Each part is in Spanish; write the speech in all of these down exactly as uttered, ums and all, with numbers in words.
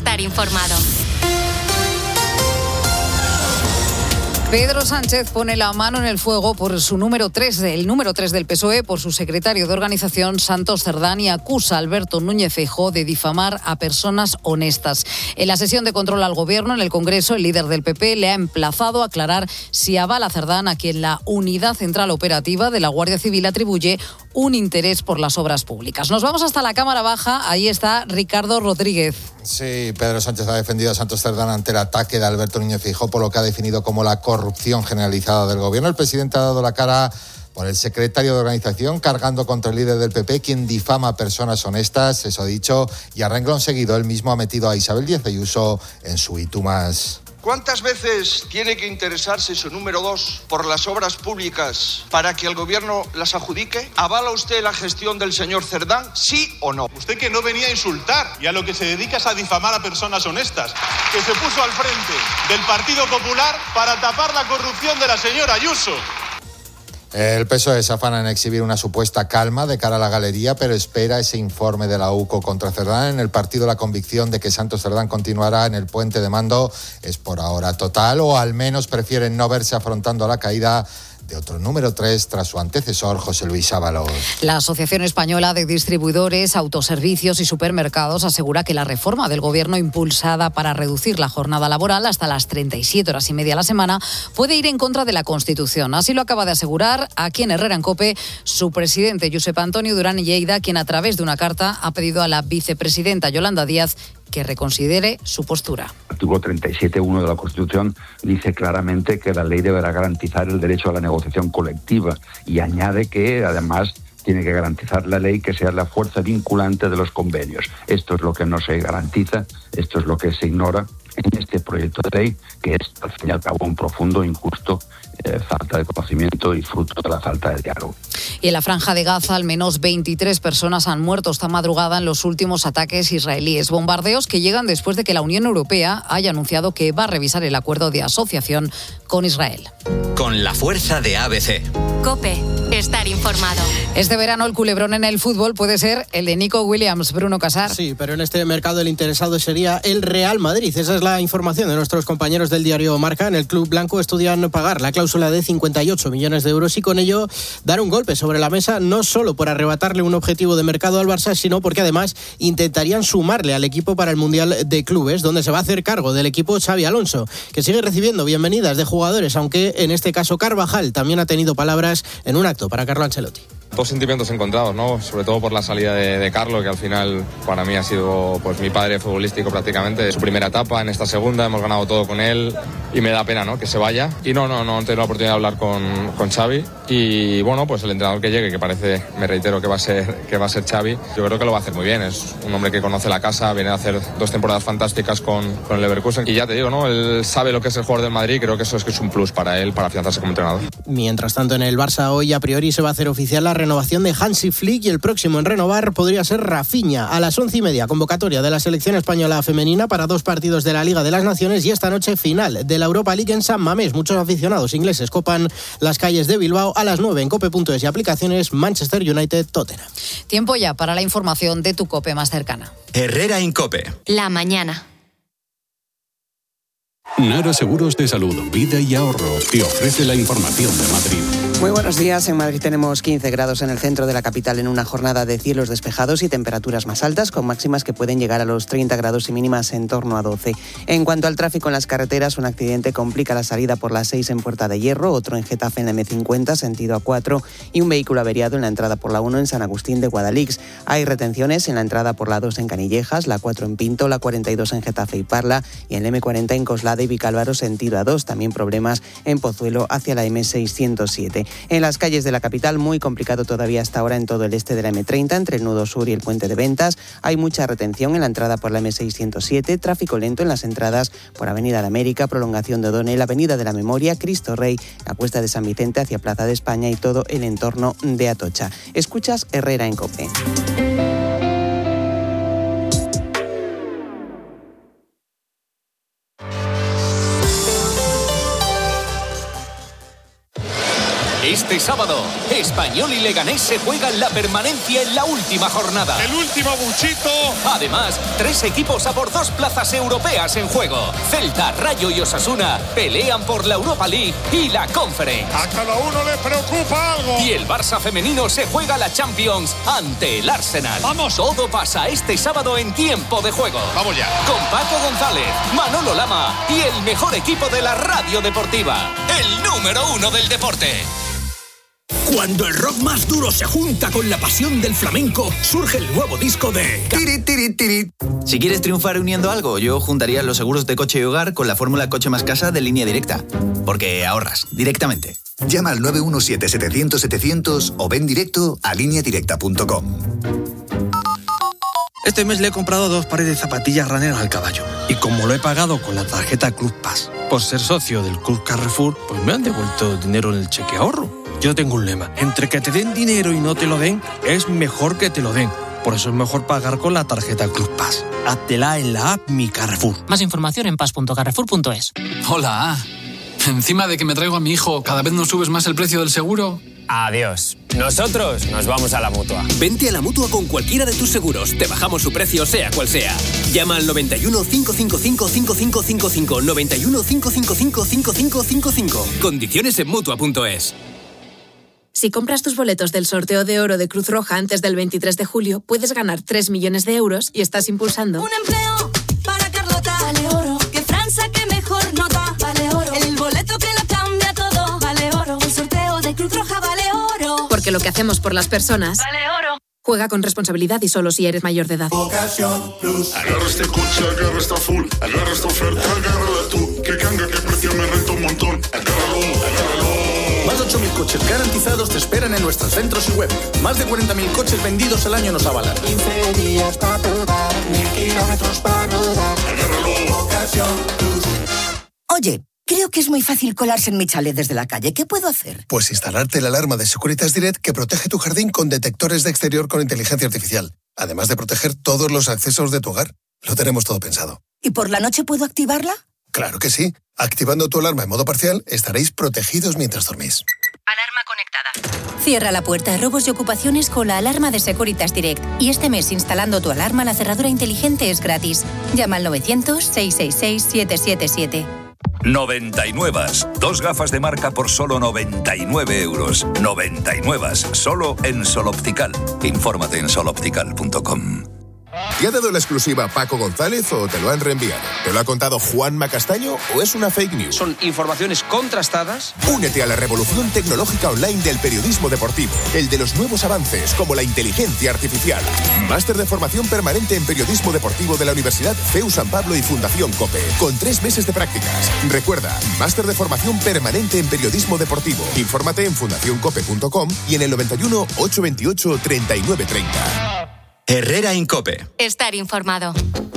estar informado. Pedro Sánchez pone la mano en el fuego por su número tres, el número tres del P S O E, por su secretario de organización, Santos Cerdán, y acusa a Alberto Núñez Feijóo de difamar a personas honestas. En la sesión de control al Gobierno en el Congreso, el líder del P P le ha emplazado a aclarar si avala a Cerdán, a quien la Unidad Central Operativa de la Guardia Civil atribuye un interés por las obras públicas. Nos vamos hasta la Cámara Baja, ahí está Ricardo Rodríguez. Sí, Pedro Sánchez ha defendido a Santos Cerdán ante el ataque de Alberto Núñez Feijóo por lo que ha definido como la corrupción generalizada del Gobierno. El presidente ha dado la cara por el secretario de organización, cargando contra el líder del P P, quien difama a personas honestas, eso ha dicho, y a renglón seguido él mismo ha metido a Isabel Díaz Ayuso en su Y tú más. ¿Cuántas veces tiene que interesarse su número dos por las obras públicas para que el Gobierno las adjudique? ¿Avala usted la gestión del señor Cerdán, sí o no? Usted, que no venía a insultar y a lo que se dedica es a difamar a personas honestas, que se puso al frente del Partido Popular para tapar la corrupción de la señora Ayuso. El P S O E se afana en exhibir una supuesta calma de cara a la galería, pero espera ese informe de la U C O contra Cerdán. En el partido la convicción de que Santos Cerdán continuará en el puente de mando es por ahora total, o al menos prefieren no verse afrontando la caída de otro número tres tras su antecesor, José Luis Ábalos. La Asociación Española de Distribuidores, Autoservicios y Supermercados asegura que la reforma del Gobierno impulsada para reducir la jornada laboral hasta las treinta y siete horas y media a la semana puede ir en contra de la Constitución. Así lo acaba de asegurar aquí en Herrera en COPE su presidente, Josep Antonio Durán Lleida, quien a través de una carta ha pedido a la vicepresidenta Yolanda Díaz que reconsidere su postura. El artículo treinta y siete punto uno de la Constitución dice claramente que la ley deberá garantizar el derecho a la negociación colectiva y añade que, además, tiene que garantizar la ley que sea la fuerza vinculante de los convenios. Esto es lo que no se garantiza, esto es lo que se ignora en este proyecto de ley, que es, al fin y al cabo, un profundo, injusto, eh, falta de conocimiento y fruto de la falta de diálogo. Y en la Franja de Gaza, al menos veintitrés personas han muerto esta madrugada en los últimos ataques israelíes. Bombardeos que llegan después de que la Unión Europea haya anunciado que va a revisar el acuerdo de asociación con Israel. Con la fuerza de A B C. COPE, estar informado. Este verano el culebrón en el fútbol puede ser el de Nico Williams, Bruno Casar. Sí, pero en este mercado el interesado sería el Real Madrid. Esa es la información de nuestros compañeros del diario Marca. En el club blanco estudian pagar la cláusula de cincuenta y ocho millones de euros y con ello dar un golpe sobre la mesa, no solo por arrebatarle un objetivo de mercado al Barça, sino porque además intentarían sumarle al equipo para el Mundial de Clubes, donde se va a hacer cargo del equipo Xabi Alonso, que sigue recibiendo bienvenidas de jugadores, aunque en este caso Carvajal también ha tenido palabras en un acto para Carlo Ancelotti. Dos sentimientos encontrados, ¿no? Sobre todo por la salida de, de Carlo, que al final para mí ha sido pues mi padre futbolístico prácticamente. Su primera etapa, en esta segunda hemos ganado todo con él y me da pena, ¿no?, que se vaya. Y no, no, no he tenido la oportunidad de hablar con, con Xavi y bueno, pues el entrenador que llegue, que parece, me reitero, que va a ser que va a ser Xavi, yo creo que lo va a hacer muy bien. Es un hombre que conoce la casa, viene a hacer dos temporadas fantásticas con, con el Leverkusen y ya te digo, ¿no?, él sabe lo que es el jugador del Madrid, creo que eso es que es un plus para él, para afianzarse como entrenador. Mientras tanto, en el Barça hoy a priori se va a hacer oficial la renovación de Hansi Flick y el próximo en renovar podría ser Rafinha. A las once y media, convocatoria de la selección española femenina para dos partidos de la Liga de las Naciones y esta noche final de la Europa League en San Mamés. Muchos aficionados ingleses copan las calles de Bilbao. A las nueve en cope punto es y aplicaciones Manchester United Tottenham. Tiempo ya para la información de tu COPE más cercana. Herrera en COPE. La mañana. Nara Seguros de Salud, Vida y Ahorro te ofrece la información de Madrid. Muy buenos días. En Madrid tenemos quince grados en el centro de la capital en una jornada de cielos despejados y temperaturas más altas, con máximas que pueden llegar a los treinta grados y mínimas en torno a doce. En cuanto al tráfico en las carreteras, un accidente complica la salida por la seis en Puerta de Hierro, otro en Getafe en la eme cincuenta, sentido A cuatro, y un vehículo averiado en la entrada por la uno en San Agustín de Guadalix. Hay retenciones en la entrada por la dos en Canillejas, la cuatro en Pinto, la cuarenta y dos en Getafe y Parla, y en la eme cuarenta en Coslada y Vicálvaro, sentido A dos. También problemas en Pozuelo hacia la eme seiscientos siete. En las calles de la capital, muy complicado todavía hasta ahora en todo el este de la eme treinta, entre el nudo sur y el puente de Ventas. Hay mucha retención en la entrada por la eme seiscientos siete, tráfico lento en las entradas por Avenida de América, prolongación de O'Donnell, Avenida de la Memoria, Cristo Rey, la Cuesta de San Vicente hacia Plaza de España y todo el entorno de Atocha. Escuchas Herrera en COPE. Este sábado, Español y Leganés se juegan la permanencia en la última jornada. El último buchito. Además, tres equipos a por dos plazas europeas en juego. Celta, Rayo y Osasuna pelean por la Europa League y la Conference. A cada uno le preocupa algo. Y el Barça femenino se juega la Champions ante el Arsenal. ¡Vamos! Todo pasa este sábado en Tiempo de Juego. ¡Vamos ya! Con Paco González, Manolo Lama y el mejor equipo de la radio deportiva. El número uno del deporte. Cuando el rock más duro se junta con la pasión del flamenco, surge el nuevo disco de... Tiri, tiri, tiri. Si quieres triunfar uniendo algo, yo juntaría los seguros de coche y hogar con la fórmula Coche más Casa de Línea Directa. Porque ahorras directamente. Llama al nueve uno siete, setecientos, setecientos o ven directo a línea directa punto com. Este mes le he comprado dos pares de zapatillas Runner al caballo. Y como lo he pagado con la tarjeta Club Pass, por ser socio del Club Carrefour, pues me han devuelto dinero en el cheque ahorro. Yo tengo un lema. Entre que te den dinero y no te lo den, es mejor que te lo den. Por eso es mejor pagar con la tarjeta Club Pass. Háztela en la app Mi Carrefour. Más información en pass punto carrefour punto es. Hola. Encima de que me traigo a mi hijo, ¿cada vez nos subes más el precio del seguro? Adiós. Nosotros nos vamos a la Mutua. Vente a la Mutua con cualquiera de tus seguros. Te bajamos su precio, sea cual sea. Llama al noventa y uno, cinco cinco cinco, cinco cinco cinco cinco. noventa y uno, cinco cinco cinco, cinco cinco cinco cinco. Condiciones en Mutua punto es. Si compras tus boletos del sorteo de oro de Cruz Roja antes del veintitrés de julio, puedes ganar tres millones de euros y estás impulsando un empleo para Carlota. Vale oro. Que Fran saque mejor nota. Vale oro. El boleto que lo cambia todo. Vale oro. El sorteo de Cruz Roja vale oro. Porque lo que hacemos por las personas vale oro. Juega con responsabilidad y solo si eres mayor de edad. Ocasión Plus. Agarra este coche, agarra esta full. Agarra esta oferta, agárrala tú. Que canga, que precio me renta un montón. Agárralo, agárralo. Más de ocho mil coches garantizados te esperan en nuestros centros y web. Más de cuarenta mil coches vendidos al año nos avalan. quince días para probar, mil kilómetros para rodar. Agárralo, Ocasión Plus. Oye, creo que es muy fácil colarse en mi chalet desde la calle. ¿Qué puedo hacer? Pues instalarte la alarma de Securitas Direct que protege tu jardín con detectores de exterior con inteligencia artificial. Además de proteger todos los accesos de tu hogar. Lo tenemos todo pensado. ¿Y por la noche puedo activarla? Claro que sí. Activando tu alarma en modo parcial, estaréis protegidos mientras dormís. Alarma conectada. Cierra la puerta a robos y ocupaciones con la alarma de Securitas Direct. Y este mes, instalando tu alarma, la cerradura inteligente es gratis. Llama al novecientos, seiscientos sesenta y seis, setecientos setenta y siete. noventa y nueve. Dos gafas de marca por solo noventa y nueve euros. noventa y nueve. Solo en Sol Optical. Infórmate en sol optical punto com. ¿Te ha dado la exclusiva Paco González o te lo han reenviado? ¿Te lo ha contado Juanma Castaño o es una fake news? Son informaciones contrastadas. Únete a la revolución tecnológica online del periodismo deportivo. El de los nuevos avances, como la inteligencia artificial. Máster de formación permanente en periodismo deportivo de la Universidad C E U San Pablo y Fundación COPE. Con tres meses de prácticas. Recuerda, máster de formación permanente en periodismo deportivo. Infórmate en fundación cope punto com y en el noventa y uno, ochocientos veintiocho, treinta y nueve treinta. Herrera Incope. Estar informado.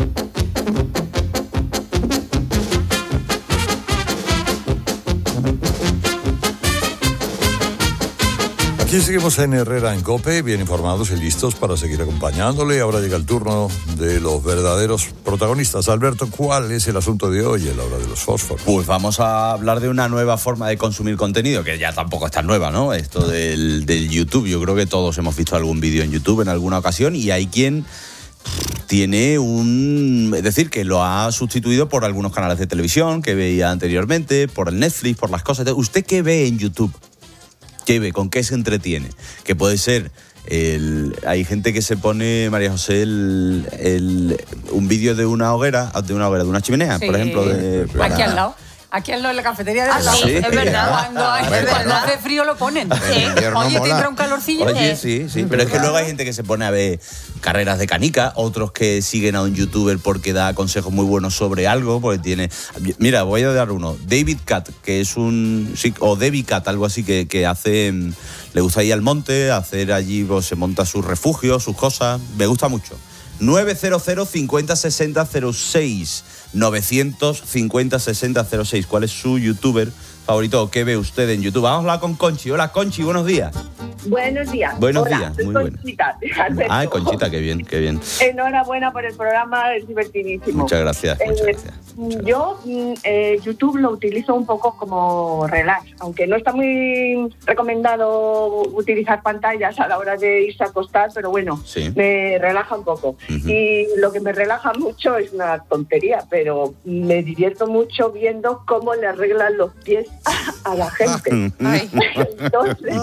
Aquí seguimos en Herrera en COPE, bien informados y listos para seguir acompañándole. Ahora llega el turno de los verdaderos protagonistas. Alberto, ¿cuál es el asunto de hoy en la hora de los fósforos? Pues vamos a hablar de una nueva forma de consumir contenido, que ya tampoco es tan nueva, ¿no? Esto del, del YouTube. Yo creo que todos hemos visto algún vídeo en YouTube en alguna ocasión y hay quien tiene un... Es decir, que lo ha sustituido por algunos canales de televisión que veía anteriormente, por el Netflix, por las cosas. ¿Usted qué ve en YouTube? ¿Qué ve? ¿Con qué se entretiene? Que puede ser... El, hay gente que se pone, María José, el, el, un vídeo de una hoguera, de una hoguera, de una chimenea, sí. Por ejemplo. De, para... Aquí al lado. Aquí en la cafetería de al lado. Sí, es verdad. Cuando, hay, ver, cuando hace frío lo ponen. Sí. Oye, ¿te entra un calorcillo? Oye, sí, sí. Pero es que luego hay gente que se pone a ver carreras de canica, otros que siguen a un youtuber porque da consejos muy buenos sobre algo, porque tiene... Mira, voy a dar uno. David Cat, que es un... Sí, o Debbie Cat, algo así, que, que hace... Le gusta ir al monte, hacer allí, pues, se monta sus refugios, sus cosas. Me gusta mucho. nueve cero cero, cincuenta, sesenta, cero seis. novecientos cincuenta, sesenta, cero seis. ¿Cuál es su youtuber favorito o qué ve usted en YouTube? Vamos a hablar con Conchi. Hola, Conchi, buenos días. Buenos días. Buenos Hola, días, soy muy buenas. Conchita, Alberto. Ah, Conchita, qué bien, qué bien. Enhorabuena por el programa, es divertidísimo. Muchas gracias, muchas Eh, gracias. Yo eh, YouTube lo utilizo un poco como relax, aunque no está muy recomendado utilizar pantallas a la hora de irse a acostar, pero bueno, Sí. me relaja un poco. Ujú. Y lo que me relaja mucho es una tontería, pero me divierto mucho viendo cómo le arreglan los pies a, a la gente. Entonces,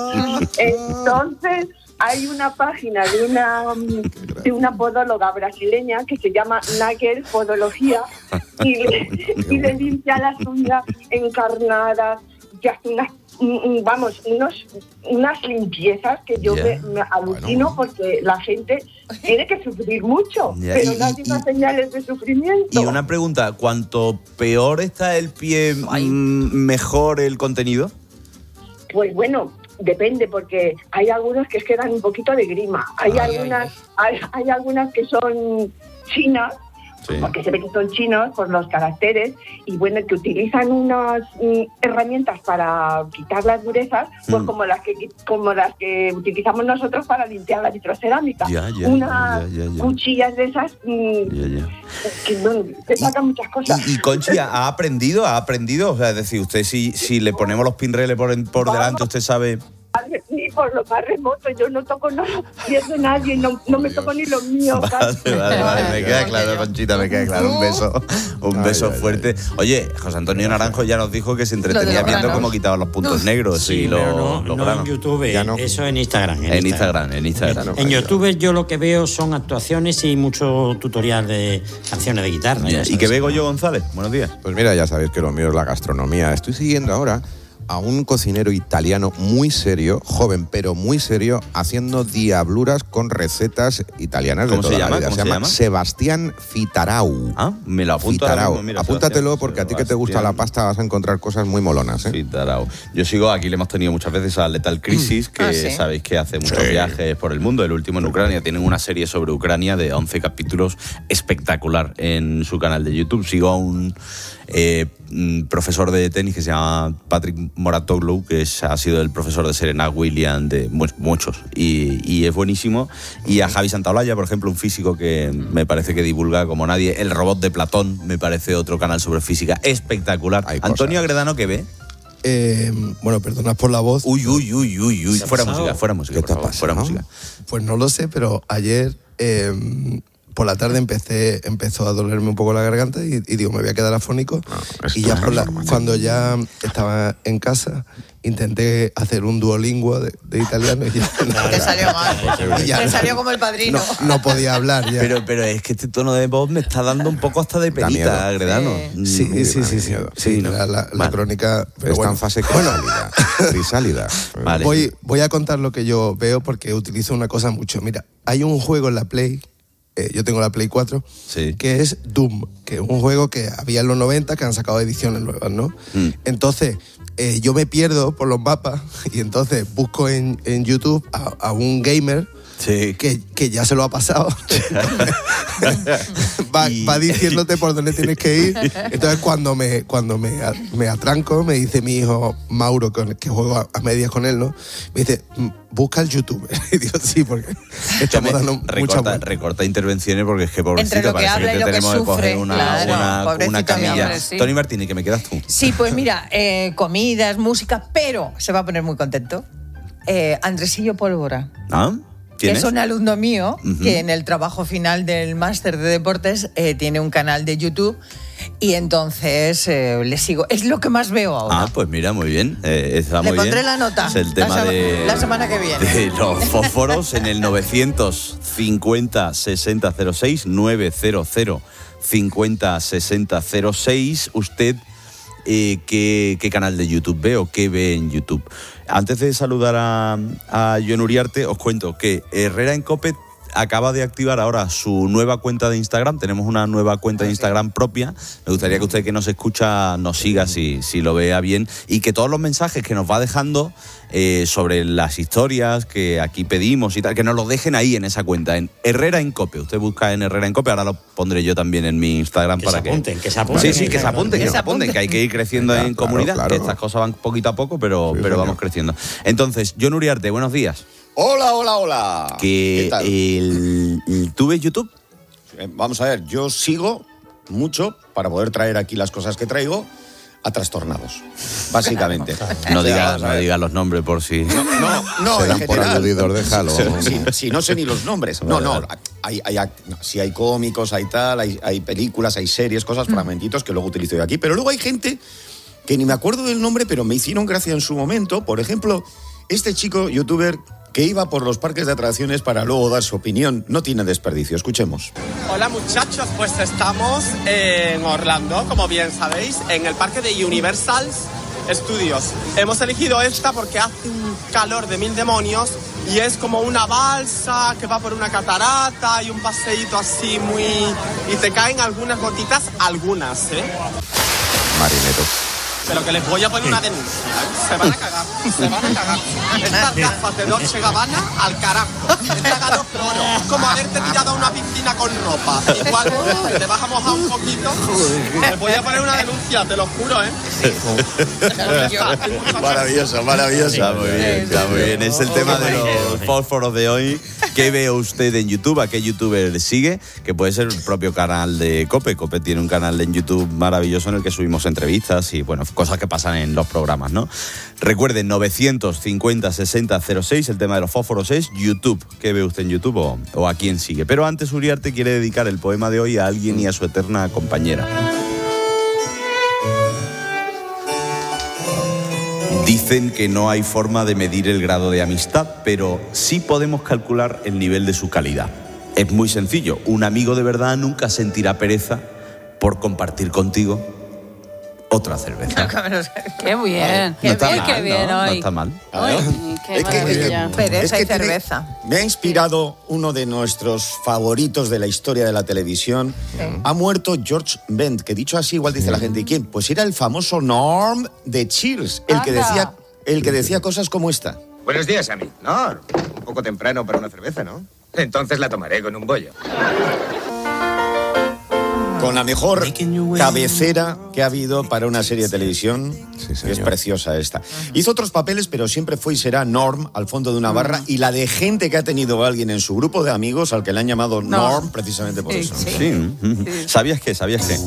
entonces hay una página de una de una podóloga brasileña que se llama Nagel Podología y le, y le limpia las uñas encarnadas y hace unas mm, vamos unos unas limpiezas que yo Ya. me, me alucino porque la gente tiene que sufrir mucho, Ya, pero y- nadie y- da señales de sufrimiento. Y una pregunta, ¿cuanto peor está el pie, mm, mejor el contenido? Pues bueno, depende, porque hay algunos que es que dan un poquito de grima. Hay Ay, algunas, Hay, hay algunas que son chinas, Sí. porque se ve que son chinos por los caracteres, y bueno, que utilizan unas mm, herramientas para quitar las durezas, pues Mm. como las que como las que utilizamos nosotros para limpiar la vitrocerámica. Ya, ya, unas ya, ya, ya. cuchillas de esas mm, Ya, ya. que bueno, te sacan muchas cosas. Y, y Conchi, ¿ha aprendido? ¿Ha aprendido? O sea, es decir, usted si, si le ponemos los pinreles por, en- por delante, usted sabe... Ni por lo más remoto, yo no toco nada, pies de nadie, no, no me toco ni los míos. Vale, vale, vale, me queda claro, Conchita, me queda claro. Un beso, un beso fuerte. Oye, José Antonio Naranjo ya nos dijo que se entretenía viendo cómo quitaban los puntos negros Sí, y los, pero no, los no granos. en YouTube, eso en Instagram. En Instagram, en Instagram. En YouTube yo lo que veo son actuaciones y mucho tutorial de canciones de guitarra. Ya, ¿y qué ve Goyo González? Buenos días. Pues mira, ya sabéis que lo mío es la gastronomía. Estoy siguiendo ahora a un cocinero italiano muy serio, joven pero muy serio, haciendo diabluras con recetas italianas ¿Cómo de se toda llama? la vida. ¿Cómo Se se llama llama? Sebastián Fitarau. Ah, me lo apunto ahora Fitarau. mismo, mira, Apúntatelo Sebastián. porque a ti que te gusta la pasta vas a encontrar cosas muy molonas, ¿eh? Fitarau. Yo sigo, aquí le hemos tenido muchas veces a Lethal Crisis, que Ah, ¿sí? sabéis que hace muchos Sí. viajes por el mundo, el último en Ucrania. Tienen una serie sobre Ucrania de once capítulos espectacular en su canal de YouTube. Sigo a un eh, mm, profesor de tenis que se llama Patrick Mouratoglou, que es- ha sido el profesor de Serena Williams, de mu- muchos, y, y es buenísimo. Y a Javi Santaolalla, por ejemplo, un físico que me parece que divulga como nadie. El robot de Platón, me parece otro canal sobre física espectacular. Antonio Agredano, ¿qué ve? Eh, bueno, perdonad por la voz. Uy, uy, uy, uy, uy. ¿Qué ha Fuera pasado? música, fuera música, por favor, fuera música. Pues no lo sé, pero ayer eh, por la tarde empecé empezó a dolerme un poco la garganta y, y digo, me voy a quedar afónico. y ya por la- cuando ya estaba en casa intenté hacer un duolingo de, de italiano y ya, Te salió mal. y ya Te salió como el padrino. no, no podía hablar ya. Pero, pero es que este tono de voz me está dando un poco hasta de miedo. penita, Agredano. Sí, sí, sí, sí, sí, sí, la, la- la crónica. Pero Está bueno. en fase crisálida. crisálida. Vale. Voy, voy a contar lo que yo veo porque utilizo una cosa mucho. Mira, hay un juego en la Play, eh, yo tengo la Play cuatro, que es Doom, que es un juego que había en los noventa, que han sacado ediciones nuevas, ¿no? Mm. Entonces, eh, yo me pierdo por los mapas y entonces busco en, en YouTube a, a un gamer que, que ya se lo ha pasado. va, va diciéndote por dónde tienes que ir. Entonces, cuando me, cuando me, a- me atranco, me dice mi hijo Mauro, con el que juego a, a medias con él, ¿no? Me dice, "Mm, busca el YouTube". Y digo, sí, porque estamos dando mucha Recorta, vuelta. recorta intervenciones porque es que pobrecito Entre lo que parece habla que y lo que tenemos que coger sufre, una, claro, una, pobrecito una mi camilla. hombre, sí. Tony Martini, que me quedas tú. Sí, pues mira, eh, comidas, música, pero se va a poner muy contento. Eh, Andresillo Pólvora, ¿Ah? que ¿Quién es es? un alumno mío, Ujú. que en el trabajo final del máster de deportes eh, tiene un canal de YouTube y entonces eh, le sigo. Es lo que más veo ahora. Ah, pues mira, muy bien. Eh, está Le muy pondré bien. la nota Es el tema la, sema- de, la semana que viene. de los fósforos en el novecientos cincuenta sesenta cero seis, novecientos cincuenta sesenta cero seis. Usted, eh, ¿qué, qué canal de YouTube ve o qué ve en YouTube? Antes de saludar a, a Joan Uriarte, os cuento que Herrera en COPE acaba de activar ahora su nueva cuenta de Instagram. Tenemos una nueva cuenta de Instagram propia. Me gustaría que usted que nos escucha nos siga si, si lo vea bien y que todos los mensajes que nos va dejando eh, sobre las historias que aquí pedimos y tal, que nos los dejen ahí en esa cuenta, en Herrera en Cope. Usted busca en Herrera en Cope, ahora lo pondré yo también en mi Instagram que para se que... apunten, que se apunten. Sí, sí, que se apunten, que, que se apunten, que hay que ir creciendo claro, en claro, comunidad, claro. que estas cosas van poquito a poco, pero, Sí, pero señor. vamos creciendo. Entonces, Jon Uriarte, buenos días. Hola, hola, hola. Que ¿Qué tal? el, el- ¿Tú ves YouTube? Eh, Vamos a ver, yo sigo mucho para poder traer aquí las cosas que traigo a Trastornados, básicamente. No O sea, digas vamos a no ver. digas los nombres por si... No, no, no, Se dan en por general. aludidos, déjalo. Sí, sí, sí, no sé ni los nombres. No, Vale, no, vale. hay, hay, act- no, sí hay cómicos, hay tal, hay, hay películas, hay series, cosas, fragmentitos que luego utilizo yo aquí. Pero luego hay gente que ni me acuerdo del nombre, pero me hicieron gracia en su momento. Por ejemplo, este chico youtuber que iba por los parques de atracciones para luego dar su opinión. No tiene desperdicio. Escuchemos. Hola muchachos, pues estamos en Orlando, como bien sabéis, en el parque de Universal Studios. Hemos elegido esta porque hace un calor de mil demonios y es como una balsa que va por una catarata y un paseíto así muy... y te caen algunas gotitas, algunas, ¿eh? Marinero. Pero que les voy a poner una denuncia, ¿eh? Se van a cagar, se van a cagar. Estas gafas de Dolce Gabbana al carajo. He tragado cloro. Es como haberte tirado a una piscina con ropa. Igual te vas a mojar un poquito. Les voy a poner una denuncia, te lo juro, ¿eh? Maravilloso, maravilloso. Está muy bien, está muy bien. Es el tema de los fósforos de hoy. ¿Qué ve usted en YouTube? ¿A qué youtuber sigue? Que puede ser el propio canal de Cope. Cope tiene un canal en YouTube maravilloso en el que subimos entrevistas y, bueno, cosas que pasan en los programas, ¿no? Recuerden, novecientos cincuenta sesenta cero seis, el tema de los fósforos es YouTube. ¿Qué ve usted en YouTube o, o a quién sigue? Pero antes, Uriarte quiere dedicar el poema de hoy a alguien y a su eterna compañera. Dicen que no hay forma de medir el grado de amistad, pero sí podemos calcular el nivel de su calidad. Es muy sencillo. Un amigo de verdad nunca sentirá pereza por compartir contigo otra cerveza. Qué bien, No qué está bien, mal, qué bien No hoy. está mal. Uy, qué Es que- es que- maravilla. Pereza Es que y tiene- cerveza. Me ha inspirado uno de nuestros favoritos de la historia de la televisión. Ha muerto George Wendt, que dicho así igual dice la gente, ¿y quién? Pues era el famoso Norm de Cheers, el que Anda. decía, el que decía cosas como esta. Buenos días, Amy. No, un poco temprano para una cerveza, ¿no? Entonces la tomaré con un bollo. Con la mejor cabecera que ha habido para una serie de televisión. Sí, que es señor. preciosa esta. Hizo otros papeles, pero siempre fue y será Norm al fondo de una barra. Y la de gente que ha tenido a alguien en su grupo de amigos al que le han llamado Norm precisamente por eso. Sí. ¿Sabías qué? ¿Sabías qué?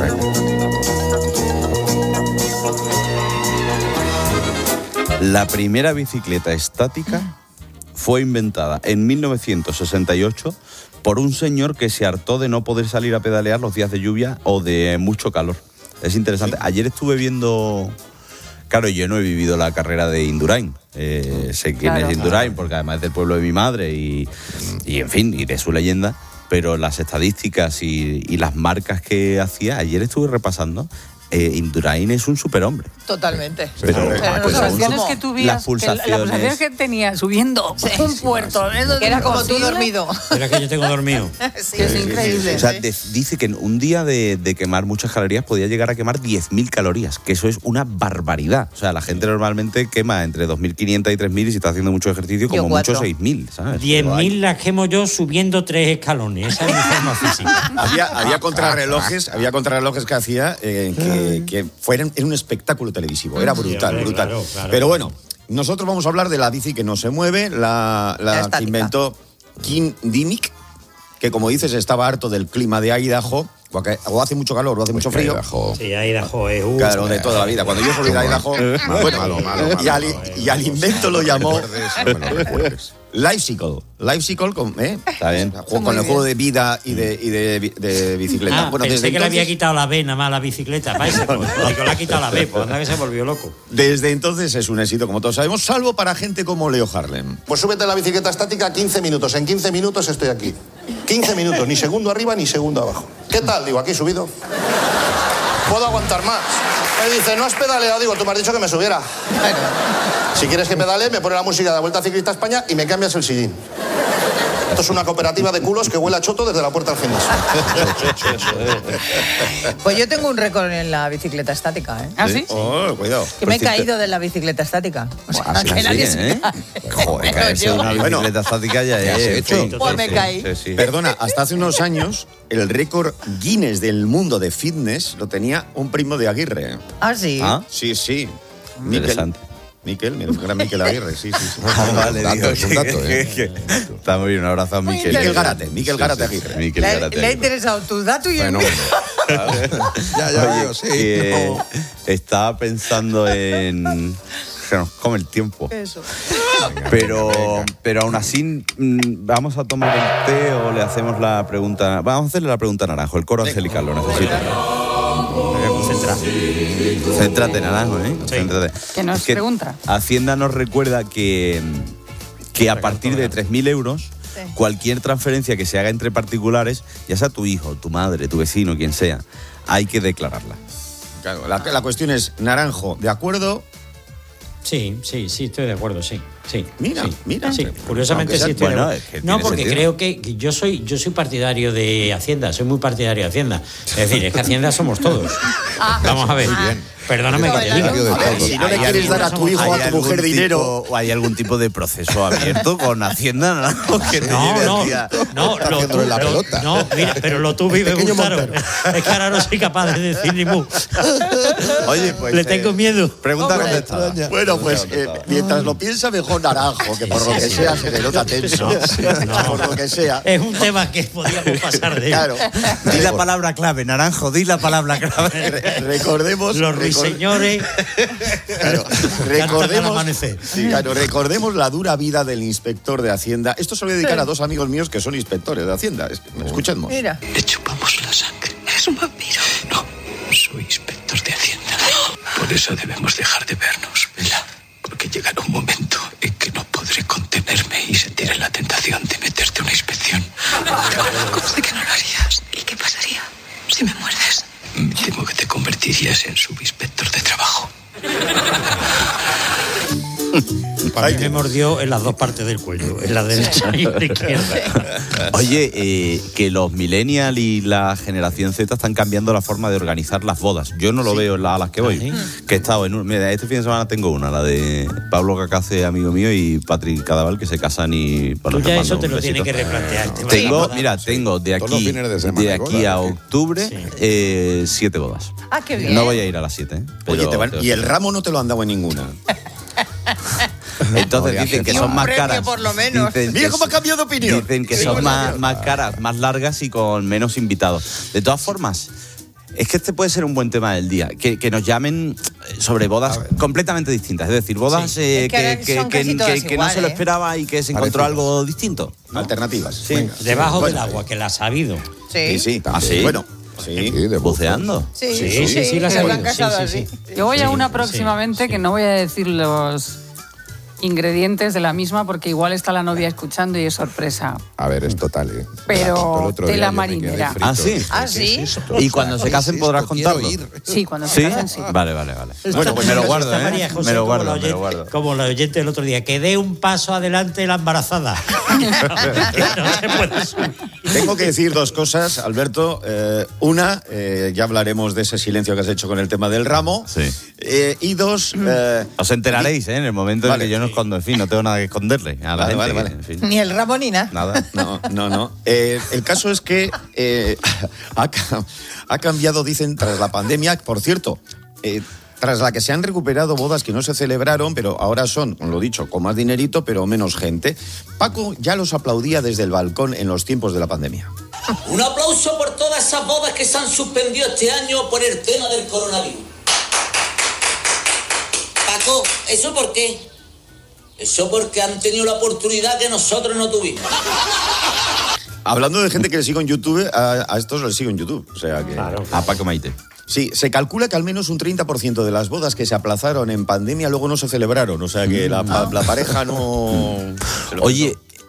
La primera bicicleta estática fue inventada en mil novecientos sesenta y ocho por un señor que se hartó de no poder salir a pedalear los días de lluvia o de mucho calor. Es interesante. Ayer estuve viendo... Claro, yo no he vivido la carrera de Indurain. Eh, sé quién Claro. es Indurain, porque además es del pueblo de mi madre y, y en fin, y de su leyenda. Pero las estadísticas y, y las marcas que hacía, ayer estuve repasando. Eh, Indurain es un superhombre. Totalmente. Pero- Pero pues, no pues, sabes pulsaciones cómo. que tú vías, Las que la- las pulsaciones. pulsaciones que tenía subiendo un puerto. Eso Que era es como tú imposible. dormido. Era que yo tengo dormido. Sí, es increíble. O sea, de- dice que en un día de, de quemar muchas calorías podía llegar a quemar diez mil calorías, que eso es una barbaridad. O sea, la gente normalmente quema entre dos mil quinientos y tres mil y si está haciendo mucho ejercicio, Yo como mucho cuatro. seis mil, ¿sabes? diez Pero hay- mil las quemo yo subiendo tres escalones. Esa es mi forma física. Había, había contrarrelojes, había contrarrelojes que hacía eh, que, que fueran, era un espectáculo televisivo. Era brutal, Sí, hombre, brutal. claro, claro. Pero bueno, nosotros vamos a hablar de la bici que no se mueve, la, la La que estática. inventó Kim Dimick, que como dices estaba harto del clima de Idaho, o que- o hace mucho calor o hace mucho frío. Idaho. Sí, Idaho es... uh, Claro, de toda la vida. Cuando yo soy de Idaho, Malo, bueno, malo, malo, malo, y, al, malo, y al invento lo llamó Recuerdes, no me lo recuerdes. Lifecycle. Lifecycle, con, ¿eh? Está bien. Con, con el juego de vida y de, y de, bi- de bicicleta. Ah, bueno, pensé desde que le había entonces, quitado la B nada más a la bicicleta. Para esa cosa. Digo, le ha quitado la B, pues anda que se volvió loco. desde entonces es un éxito, como todos sabemos, salvo para gente como Leo Harlem. Pues súbete a la bicicleta estática quince minutos. En quince minutos estoy aquí. quince minutos, ni segundo arriba ni segundo abajo. ¿Qué tal? Digo, aquí subido. Puedo aguantar más. Me dice, no has pedaleado. Digo, tú me has dicho que me subiera. Si quieres que pedalee, me pone la música de la Vuelta Ciclista a España y me cambias el sillín. Esto es una cooperativa de culos que huele a choto desde la puerta al gimnasio. Pues yo tengo un récord en la bicicleta estática, ¿eh? ¿Ah, sí? Oh, cuidado. Que me he caído de la bicicleta estática. O sea, Así, que nadie así, se ¿eh? cae. Joder, caerse de una Bueno, bicicleta estática ya ¿qué has es... hecho? sí, Pues me sí, caí. sí, sí. Perdona, hasta hace unos años el récord Guinness del mundo de fitness lo tenía un primo de Aguirre. Ah, sí. ¿Ah? Sí, sí. Miquel. Interesante. Miquel, mi gran Miquel Aguirre, sí, sí, sí. Ah, vale, Un dato, digo, es un dato, que- ¿eh? que- Está muy bien, un abrazo a Muy Miquel. Miquel Gárate, Miquel Sí, Gárate sí, Aguirre. Miquel Le, Gárate le ha Aguirre. interesado tu dato y el mío. Ya, ya Oye, veo, sí. que estaba pensando en... Se nos come el tiempo. Eso. Pero, pero aún así, mm, vamos a tomar el té o le hacemos la pregunta... Vamos a hacerle la pregunta a Naranjo, el coro angelical lo necesita. Céntrate, Naranjo, ¿eh? Céntrate. Que nos Es que pregunta. Hacienda nos recuerda que, que a partir de tres mil euros, cualquier transferencia que se haga entre particulares, ya sea tu hijo, tu madre, tu vecino, quien sea, hay que declararla. Claro, la, la cuestión es, Naranjo, ¿de acuerdo? Sí, sí, sí, estoy de acuerdo, sí. Sí, Mira, sí. mira. Sí, curiosamente Aunque sea- sí estoy bueno, de es que acuerdo. No, tiene porque sentido. creo que que yo soy yo soy partidario de Hacienda, soy muy partidario de Hacienda. Es decir, es que Hacienda somos todos. Vamos a ver. Perdóname que te diga. Partidario de A ver, todos. si no le ¿Hay quieres dar a tu hijo o a ¿Hay tu mujer algún dinero... tipo- ¿O hay algún tipo de proceso abierto con Hacienda? ¿No? Que te No, lleve no, así a- no, Está lo haciéndole tú, la pero- pelota. no, mira, pero lo tú vives pequeño claro. Montero. Es que ahora no soy capaz de decir ni mu. Oye, pues... Le eh, tengo miedo. Pregunta Hombre, contestada. Bueno, pues eh, mientras lo piensa mejor Naranjo, que por lo que sea se le nota tenso, por lo que sea. Es un tema que podíamos pasar de él. Claro, Di la palabra clave, Naranjo, di la palabra clave. Re- recordemos... Los recor- ruiseñores Claro, cantan al recordemos, amanecer. sí, claro, recordemos la dura vida del inspector de Hacienda. Esto se lo voy a dedicar a dos amigos míos que son inspectores de Hacienda. Es- Escuchadnos. Mira. Le chupamos la sangre. ¿Eres un vampiro? No, soy inspector de Hacienda. Por eso debemos dejar de vernos, ¿verdad? Porque llegará un momento en que no podré contenerme y sentiré la tentación de meterte una inspección. ¿Cómo sé que no lo harías? ¿Y qué pasaría si me muerdes? Me temo que te convertirías en subinspector de trabajo. Para mí me mordió en las dos partes del cuello, en la derecha y en la izquierda. Oye, eh, que los millennials y la generación Z están cambiando la forma de organizar las bodas. Yo no lo veo en las a las que voy. Que he estado en un, mira, este fin de semana tengo una, la de Pablo Cacace, amigo mío, y Patrick Cadaval, que se casan y... bueno, Tú les ya mando eso te un lo besito. tienes que replantear. el tema de la Tengo, boda. mira, tengo de Todos los aquí, fines de semana de hay aquí bodas, a ¿o qué? octubre Sí. eh, siete bodas. Ah, qué bien. No voy a ir a las siete. ¿eh? Oye, Pero- te van- pero- y el ramo no te lo han dado en ninguna. Entonces podría dicen ser. que Y son un más premio, caras. por lo menos. Dicen Mira que cómo ha son- cambiado de opinión. Dicen que Sí, son bueno, más, tío. más caras, más largas y con menos invitados. De todas formas, es que este puede ser un buen tema del día. Que, que nos llamen sobre bodas completamente distintas. Es decir, bodas Sí. eh, Es que ahora que, que- son que- casi todas que- que no se lo iguales. esperaba y que se encontró Parecidas. algo distinto. ¿no? Alternativas. Sí. Debajo Bueno. del agua, que la ha sabido. Sí, Sí. sí. ¿Ah, sí? Bueno, sí. Sí, de buzos. Buceando. Sí, Sí, sí, sí, sí, la que sabido. lo han casado Sí, sí, así. sí. Yo voy a Sí, una sí, próximamente sí. que no voy a decir los ingredientes de la misma porque igual está la novia escuchando y es sorpresa. A ver, es total, ¿eh? Pero Me la contó el otro día, tela yo me quedé marinera. frito. Ah, sí. Ah, sí. Y cuando se casen Sí, podrás esto quiero contarlo. ir. Sí, cuando se ¿Sí? casen, sí. Vale, vale, vale. Bueno, pues me lo Está guardo, María ¿eh? José Me lo como guardo, la me lo oyente- guardo. Como la oyente del otro día, que dé un paso adelante la embarazada. Que no se puede subir. Tengo que decir dos cosas, Alberto. Eh, una, eh, ya hablaremos de ese silencio que has hecho con el tema del ramo. Sí. Eh, y dos... eh, Os enteraréis, ¿eh? En el momento Vale. en que yo no escondo, en fin, no tengo nada que esconderle a la Vale, gente. vale, que, vale. en fin, Ni el ramo ni nada. nada. No, no, no. Eh, el caso es que eh, ha, ca- ha cambiado, dicen, tras la pandemia. Por cierto, eh, tras la que se han recuperado bodas que no se celebraron, pero ahora son, como lo dicho, con más dinerito, pero menos gente. Paco ya los aplaudía desde el balcón en los tiempos de la pandemia. Un aplauso por todas esas bodas que se han suspendido este año por el tema del coronavirus. Paco, ¿eso por qué? Eso porque han tenido la oportunidad que nosotros no tuvimos. Hablando de gente que le sigo en YouTube, a, a estos les sigo en YouTube. O sea que... A Paco Maite. Sí, se calcula que al menos un treinta por ciento de las bodas que se aplazaron en pandemia luego no se celebraron. O sea que la, pa- la pareja no... se lo Oye, pensó.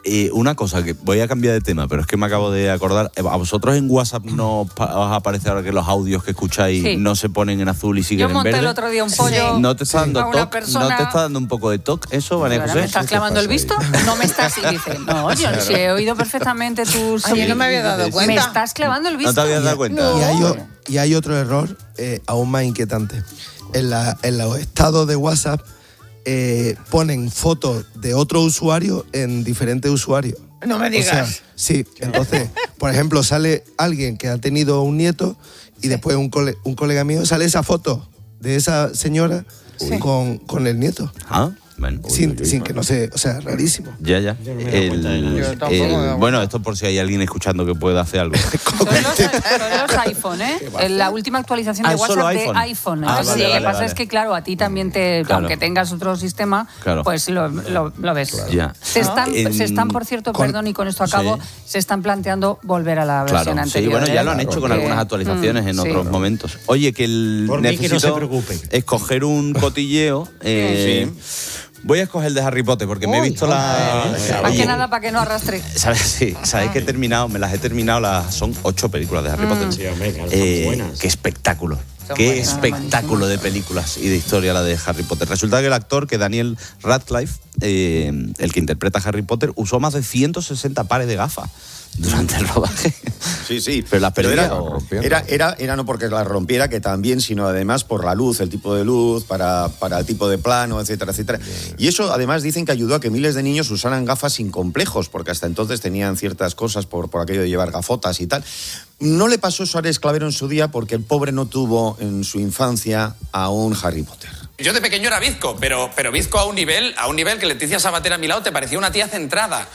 eh, una cosa, que voy a cambiar de tema, pero es que me acabo de acordar. ¿A vosotros en WhatsApp no os aparece ahora que los audios que escucháis Sí. no se ponen en azul y siguen Yo monté en verde? el otro día un pollo ¿No te está dando a una toque? persona- ¿No te está dando un poco de toque eso, María Ahora, José? ¿me estás clavando el visto? No me estás... Y dice, no, yo sí he oído perfectamente tus... Ay, yo no me había dado cuenta. Me estás clavando el visto. ¿No te habías dado cuenta? Y hay, o- y hay otro error eh, aún más inquietante. En, la, en los estados de WhatsApp eh, ponen fotos de otro usuario en diferentes usuarios. No me digas. O sea, sí, entonces, por ejemplo, sale alguien que ha tenido un nieto y después un, cole- un colega mío sale esa foto de esa señora con, con el nieto. Ah, bueno. Sin, sin que no sé, o sea, rarísimo. Ya, ya. Yo no me he dado El- cuenta de nada. Yo tampoco el- me he dado bueno, esto por si hay alguien escuchando que pueda hacer algo. Son los, son los iPhone, ¿eh? La última actualización de Ah, WhatsApp solo de iPhone. iPhone. Ah, Entonces, vale, sí, lo vale, que pasa vale. es que, claro, a ti también te... Claro. Aunque tengas otro sistema, Claro. pues lo, lo- lo ves. Ya. Se están, En- se están, por cierto, con- perdón, y con esto acabo, Sí. se están planteando volver a la versión Claro, sí, anterior. bueno, ya ¿eh? lo han hecho con Porque- algunas actualizaciones Mm, en sí. otros momentos. Oye, que el Por mí que no necesito se preocupen. escoger un cotilleo. eh, Voy a escoger el de Harry Potter porque me he visto la. Más Oye, que nada para que no arrastre. ¿sabes? Sí, sabéis que he terminado, me las he terminado, las, son ocho películas de Harry Mm. Potter. Sí, hombre, claro, son Eh, buenas. Qué espectáculo. Son Qué buenas. espectáculo de películas y de historia la de Harry Potter. Resulta que el actor, que Daniel Radcliffe, eh, el que interpreta a Harry Potter, usó más de ciento sesenta pares de gafas durante el rodaje. Sí, sí. Pero las Pero perdía era, o- era, era, era no porque las rompiera, que también, sino además por la luz, el tipo de luz, para, para el tipo de plano, etcétera, etcétera. Y eso además dicen que ayudó a que miles de niños usaran gafas sin complejos, porque hasta entonces tenían ciertas cosas por, por aquello de llevar gafotas y tal. No le pasó eso a Alex Clavero en su día porque el pobre no tuvo en su infancia a un Harry Potter. Yo de pequeño era bizco, pero, pero bizco a un nivel, a un nivel que Leticia Sabater a mi lado te parecía una tía centrada.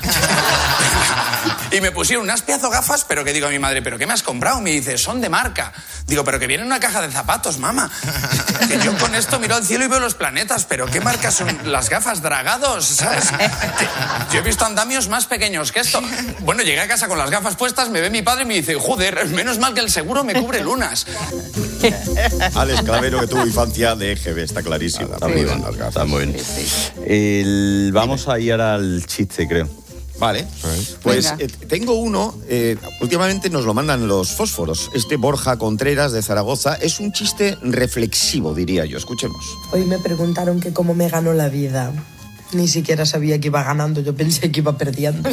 Y me pusieron unas pedazo gafas, pero que digo a mi madre, ¿pero qué me has comprado? Me dice, son de marca. Digo, pero que viene en una caja de zapatos, mamá. Que yo con esto miro al cielo y veo los planetas, pero ¿qué marca son las gafas? Dragados, ¿sabes? Yo he visto andamios más pequeños que esto. Bueno, llegué a casa con las gafas puestas, me ve mi padre y me dice, joder, menos mal que el seguro me cubre lunas. Alex Clavero, que tuvo infancia de E G B, está clarísimo. Está muy bien, está muy bien. El- vamos a ir ahora al chiste, creo. Vale, pues Venga. eh, tengo uno, eh, últimamente nos lo mandan los fósforos. Este Borja Contreras de Zaragoza es un chiste reflexivo, diría yo. Escuchemos. Hoy me preguntaron que cómo me ganó la vida. Ni siquiera sabía que iba ganando, yo pensé que iba perdiendo.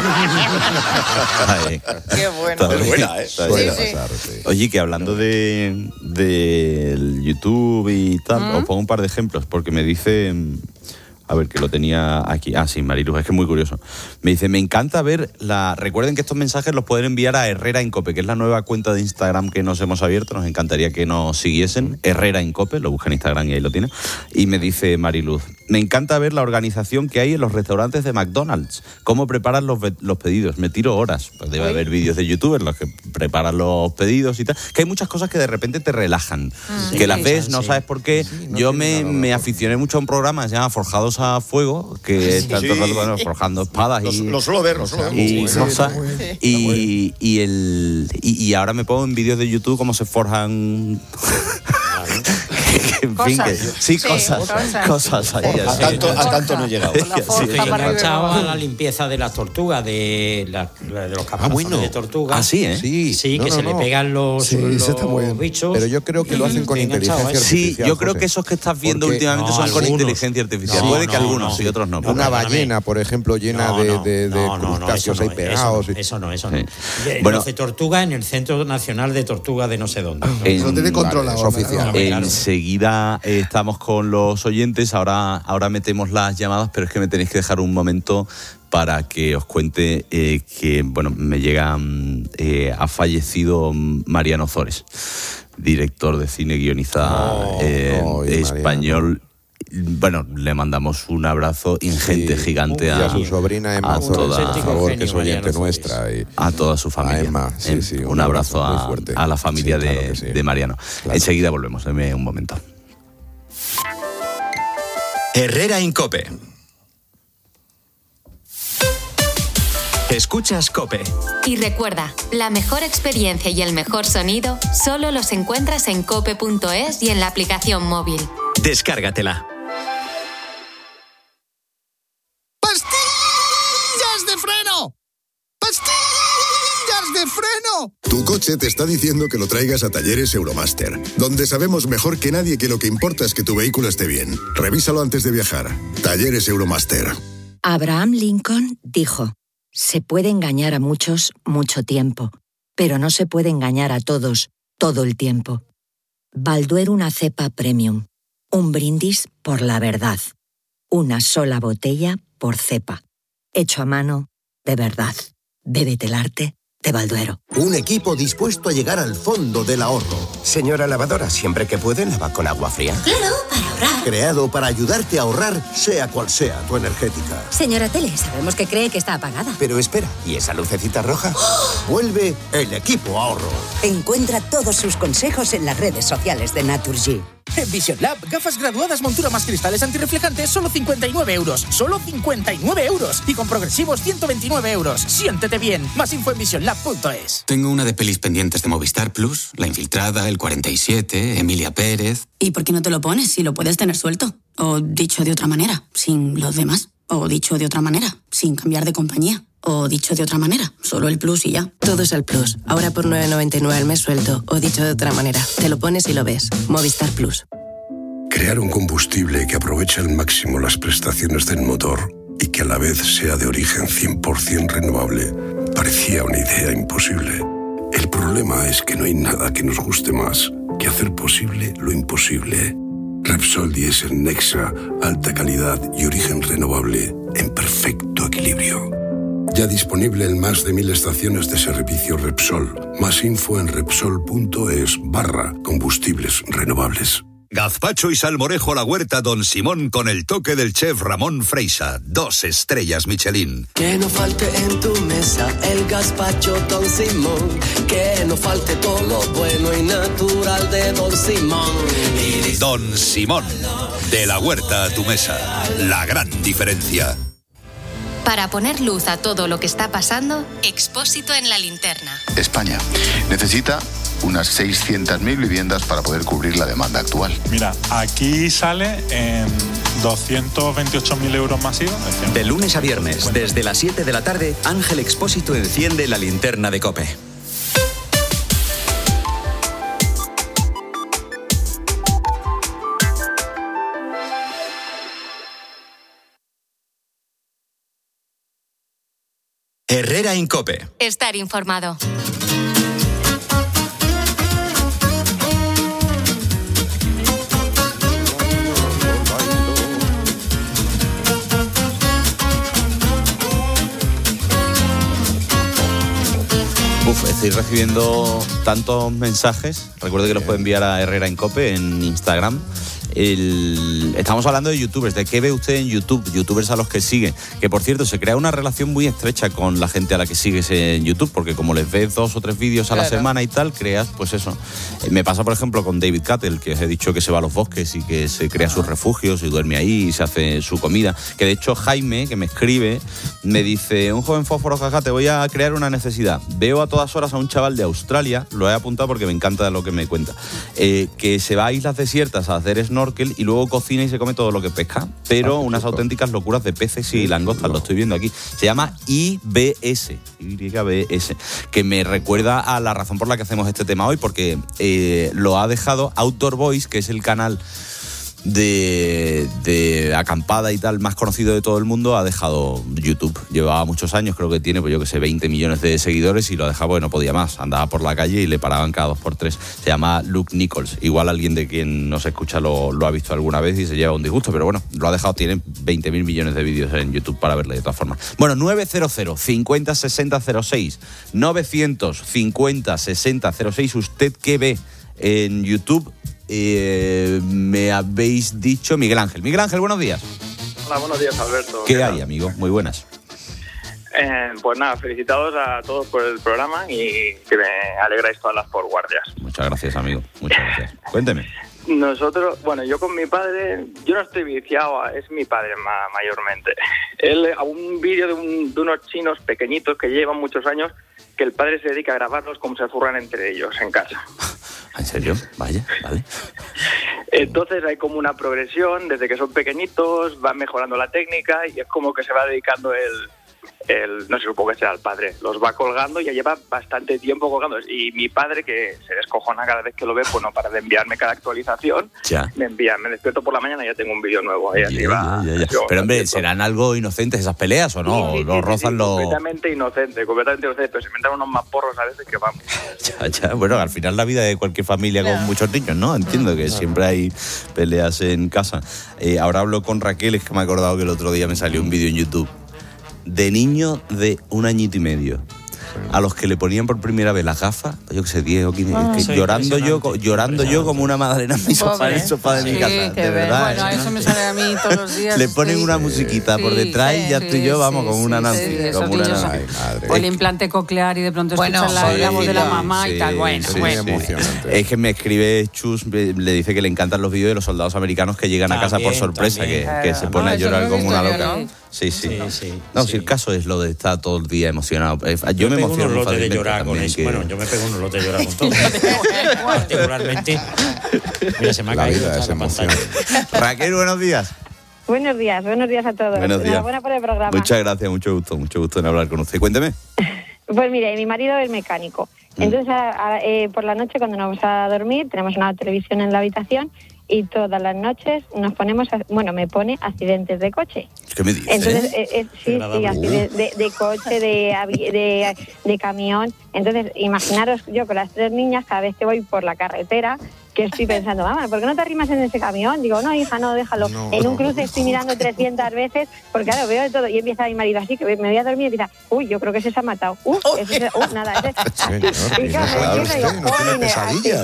Ay, Qué bueno. está Es bien, buena, ¿eh? está Suele bien. pasar, Oye, que hablando de, del YouTube y tal, ¿Mm? os pongo un par de ejemplos, porque me dice... A ver, que lo tenía aquí. Ah, sí, Mariluz, es que es muy curioso. Me dice, me encanta ver la... Recuerden que estos mensajes los pueden enviar a Herrera en Cope, que es la nueva cuenta de Instagram que nos hemos abierto. Nos encantaría que nos siguiesen. Herrera en Cope, lo buscan en Instagram y ahí lo tiene. Y me dice Mariluz, me encanta ver la organización que hay en los restaurantes de McDonald's. Cómo preparan los, ve- los pedidos. Me tiro horas. Pues debe haber vídeos de youtubers los que preparan los pedidos y tal. Que hay muchas cosas que de repente te relajan. Sí, que las sí, ves, sí, no sí. sabes por qué. Yo me, me aficioné mucho a un programa que se llama Forjados a Fuego, que está todo el rato, bueno, forjando espadas y... Lo, lo suelo ver, lo suelo ver. y Sí, cosas. está muy bien. Y, y, el, y, y ahora me pongo en vídeos de YouTube cómo se forjan... en fin, que, Cosas. sí, Sí, cosas, cosas. cosas. ahí, A así. tanto, a tanto no he llegado. Sí, La sí, forja sí. Estoy para arriba y enganchado para a abajo. la limpieza de las tortugas, de, la, de los Ah, caparazones bueno. de tortuga. Ah, sí, ¿eh? Sí, Sí, no, que no, se no. le pegan los, Sí, los eso está muy bien. bichos. Pero yo creo que lo hacen con Estoy enganchado inteligencia a eso. Sí, artificial. yo creo José. que esos que estás viendo Porque- últimamente No, son con algunos. inteligencia artificial. No, Puede que no, algunos no. y otros no. No, Una perdóname. ballena, por ejemplo, llena No, de, no, de, de no, no, no, crustáceos eso ahí no, pegados. Eso no, eso no. Eso no. Sí. De- Bueno. los de tortuga en el Centro Nacional de Tortuga de no sé dónde. En- Lo tiene controlado. es oficial. ¿verdad? Claro. Enseguida eh, estamos con los oyentes, ahora, ahora metemos las llamadas, pero es que me tenéis que dejar un momento para que os cuente eh, que, bueno, me llega, mm, eh, ha fallecido Mariano Zores, director de cine, guionista Oh, eh, oh, y Mariano. español. Bueno, le mandamos un abrazo ingente, Sí. gigante Y a, a su sobrina Emma a Zores, toda- por favor, que genio, es oyente Mariano nuestra. Y a toda su familia. a Emma, sí, Eh, sí, un, un abrazo, abrazo muy a, fuerte. a la familia Sí, claro de, que sí. de Mariano. Claro. Enseguida volvemos, deme un momento. Herrera Incope. Escuchas Cope. Y recuerda, la mejor experiencia y el mejor sonido solo los encuentras en cope punto es y en la aplicación móvil. Descárgatela. ¡Pastillas de Freud! Tu coche te está diciendo que lo traigas a Talleres Euromaster, donde sabemos mejor que nadie que lo que importa es que tu vehículo esté bien. Revísalo antes de viajar. Talleres Euromaster. Abraham Lincoln dijo: se puede engañar a muchos mucho tiempo, pero no se puede engañar a todos todo el tiempo. Balduero una cepa premium. Un brindis por la verdad. Una sola botella por cepa. Hecho a mano, de verdad. Bébete el arte de Balduero. Un equipo dispuesto a llegar al fondo del ahorro. Señora lavadora, siempre que puede, lava con agua fría. Claro, para ahorrar. Creado para ayudarte a ahorrar, sea cual sea tu energética. Señora Tele, sabemos que cree que está apagada. Pero espera, ¿y esa lucecita roja? ¡Oh! Vuelve el equipo ahorro. Encuentra todos sus consejos en las redes sociales de Naturgy. En Vision Lab, gafas graduadas, montura más cristales antirreflejantes, solo cincuenta y nueve euros. Solo cincuenta y nueve euros. Y con progresivos, ciento veintinueve euros. Siéntete bien. Más info en vision lab punto es. Tengo una de pelis pendientes de Movistar Plus, La Infiltrada, El cuarenta y siete, Emilia Pérez. ¿Y por qué no te lo pones si lo puedes tener suelto? O dicho de otra manera, sin los demás. O dicho de otra manera, sin cambiar de compañía. O dicho de otra manera, solo el Plus y ya. Todo es el Plus. Ahora por nueve noventa y nueve al mes suelto. O dicho de otra manera, te lo pones y lo ves. Movistar Plus. Crear un combustible que aproveche al máximo las prestaciones del motor y que a la vez sea de origen cien por ciento renovable parecía una idea imposible. El problema es que no hay nada que nos guste más que hacer posible lo imposible. Repsol Diesel Nexa, alta calidad y origen renovable en perfecto equilibrio. Ya disponible en más de mil estaciones de servicio Repsol. Más info en repsol.es barra combustibles renovables. Gazpacho y salmorejo a la huerta Don Simón con el toque del chef Ramón Freixa. Dos estrellas Michelin. Que no falte en tu mesa el gazpacho Don Simón. Que no falte todo lo bueno y natural de Don Simón. Don Simón. De la huerta a tu mesa. La gran diferencia. Para poner luz a todo lo que está pasando, Expósito en la linterna. España necesita unas seiscientas mil viviendas para poder cubrir la demanda actual. Mira, aquí sale en doscientos veintiocho mil euros masivos. De lunes a viernes, desde las siete de la tarde, Ángel Expósito enciende la linterna de COPE. Herrera en COPE. Estar informado. Uf, estoy recibiendo tantos mensajes. Recuerdo que los puede enviar a Herrera en COPE en Instagram. El... Estamos hablando de youtubers, de qué ve usted en YouTube, youtubers a los que sigue, que por cierto se crea una relación muy estrecha con la gente a la que sigues en YouTube, porque como les ves dos o tres vídeos a la claro. semana y tal, creas pues eso. Me pasa por ejemplo con David Cattle, que os he dicho que se va a los bosques y que se crea sus refugios y duerme ahí y se hace su comida, que de hecho Jaime, que me escribe, me dice: un joven fósforo, jaja, te voy a crear una necesidad. Veo a todas horas a un chaval de Australia, lo he apuntado porque me encanta lo que me cuenta, eh, que se va a islas desiertas a hacer snorkel y luego cocina y se come todo lo que pesca, pero ah, unas auténticas locuras de peces y langostas, lo estoy viendo aquí. Se llama I B S, Y B S, que me recuerda a la razón por la que hacemos este tema hoy, porque eh, lo ha dejado Outdoor Boys, que es el canal de, de acampada y tal más conocido de todo el mundo, ha dejado YouTube. Llevaba muchos años, creo que tiene, pues yo que sé, veinte millones de seguidores, y lo dejaba porque no podía más. Andaba por la calle y le paraban cada dos por tres. Se llama Luke Nichols. Igual alguien de quien nos escucha lo, lo ha visto alguna vez y se lleva un disgusto, pero bueno, lo ha dejado. Tiene veinte mil millones de vídeos en YouTube para verle de todas formas. Bueno, nueve cero cero, cincuenta, sesenta, cero seis, novecientos cincuenta, sesenta, cero seis. ¿Usted qué ve en YouTube? Eh, me habéis dicho Miguel Ángel. Miguel Ángel, buenos días. Hola, buenos días, Alberto. ¿Qué, ¿Qué hay, amigo? Muy buenas. Eh, pues nada, felicitados a todos por el programa y que me alegráis todas las porguardias. Muchas gracias, amigo. Muchas gracias. Cuénteme. Nosotros, bueno, yo con mi padre, yo no estoy viciado, es mi padre ma- mayormente. Él, a un vídeo de, un, de unos chinos pequeñitos que llevan muchos años, que el padre se dedica a grabarlos como se zurran entre ellos en casa. ¿En serio? Vaya, vale. Entonces hay como una progresión, desde que son pequeñitos, van mejorando la técnica y es como que se va dedicando él, el, no sé, supongo que será el padre, los va colgando y ya lleva bastante tiempo colgando. Y mi padre, que se descojona cada vez que lo ve, pues no para de enviarme cada actualización, ya. me envía, me despierto por la mañana y ya tengo un vídeo nuevo. Ahí Ya, va, ya, ya, ya. Pero hombre, ¿serán algo inocentes esas peleas o no? Sí, sí, ¿Los sí, rozan sí, los...? completamente inocente, completamente inocente, pero se me entran unos más porros a veces que vamos. Ya, ya. Bueno, al final la vida de cualquier familia con muchos niños, ¿no? Entiendo que siempre hay peleas en casa. Eh, ahora hablo con Raquel, es que me he acordado que el otro día me salió un vídeo en YouTube de niños de un añito y medio a los que le ponían por primera vez las gafas, yo que sé, diez o quince, Ah, es que llorando yo, llorando yo como una madalena en mi sofá, en el sofá de mi Sí, casa, qué de ver. verdad. Bueno, eso me sale a mí todos los días. Le ponen sí. una musiquita por Sí, detrás sí, y ya sí, estoy yo, vamos, sí, como una sí, Nancy. sí, esos como una niños Nancy. O el implante coclear y de pronto Bueno, escuchan la, sí, la voz de la sí, mamá y tal. Bueno, sí, bueno. sí. Es que me escribe Chus, me- le dice que le encantan los vídeos de los soldados americanos que llegan a casa por También, sorpresa, que, también. que se pone No, a eso llorar lo he como visto una yo, loca. ¿no? Sí, sí. Sí, sí, No, si el caso es lo de estar todo el día emocionado. Eh, Yo, me pego emociono unos muy lotes de fácilmente llorar con también, eso. que- Bueno, yo me pego unos lotes de llorar con todo. Particularmente. Mira, se me ha La caído vida toda es la emoción. pantalla. Raquel, buenos días. Buenos días, buenos días a todos. Buenos días. Enhorabuena por el programa. Muchas gracias, mucho gusto, mucho gusto en hablar con usted. Cuénteme. Pues mire, mi marido es mecánico. Entonces, a- a- eh, por la noche, cuando nos vamos a dormir, tenemos una televisión en la habitación y todas las noches nos ponemos, a- bueno, me pone accidentes de coche. ¿Qué me dices? Entonces, eh, eh, sí, sí, agradable. accidentes de, de coche, de, avi- de, de camión. Entonces, imaginaros yo con las tres niñas, cada vez que voy por la carretera, que estoy pensando, mamá, ¿por qué no te arrimas en ese camión? Digo, no, hija, no, déjalo. No. En un cruce estoy mirando trescientas veces, porque claro, veo de todo. Y empieza mi marido así, que me voy a dormir y empieza, uy, yo creo que ese se ha matado. Uf, ese se- uh, nada, ese... Señor, Y claro, claro, yo usted digo, no tiene "Jolín, pesadillas.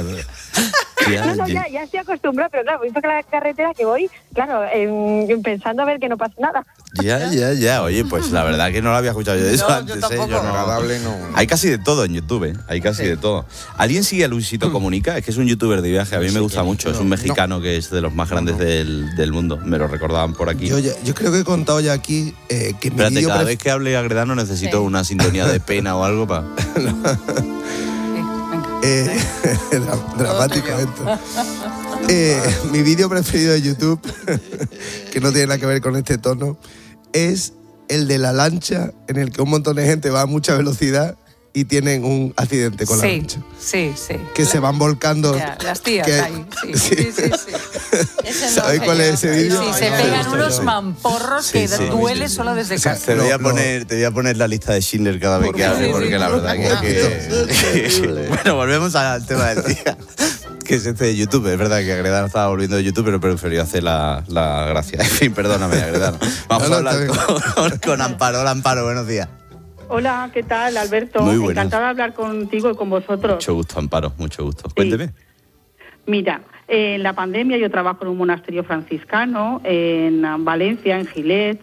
no, no, ya, ya estoy acostumbrada, pero claro, voy por la carretera que voy, claro, em, pensando a ver que no pasa nada. Ya, ya, ya. Oye, pues la verdad que no lo había escuchado yo de eso No, yo antes. ¿eh? tampoco. Yo no- Agradable, no. Hay casi de todo en YouTube, ¿eh? Hay casi de todo. ¿Alguien sigue a Luisito Comunica? Es que es un youtuber de viaje, a mí me gusta mucho. Es un mexicano que es de los más grandes del, del mundo. Me lo recordaban por aquí. Yo, ya- yo creo que he contado ya aquí eh, que mi Espérate, vídeo cada pref- vez que hable Agredano necesito Sí. una sintonía de pena o algo para... Eh, dra- dramático esto. Eh, mi vídeo preferido de YouTube, que no tiene nada que ver con este tono, es el de la lancha en el que un montón de gente va a mucha velocidad y tienen un accidente con la Sí, lancha. sí, sí. Que se van volcando. Ya, las tías que- ahí, sí, sí, sí, sí. ¿Sabéis cuál es ese vídeo? Sí, se pegan unos mamporros que Sí, sí. duele solo desde casa. Te voy, a poner, te voy a poner la lista de Schindler cada vez que hable, Sí, porque sí, la por verdad que... que- bueno, volvemos al tema del día, que es este de YouTube. Es verdad que Agredano estaba volviendo de YouTube, pero preferió hacer la, la gracia. En fin, perdóname, Agredano. Vamos No, a no, hablar está con, con Amparo. Hola, Amparo, buenos días. Hola, ¿qué tal, Alberto? Muy buenas. Encantada de hablar contigo y con vosotros. Mucho gusto, Amparo, mucho gusto. Cuénteme. Mira, eh, en la pandemia yo trabajo en un monasterio franciscano en um, Valencia, en Gilet,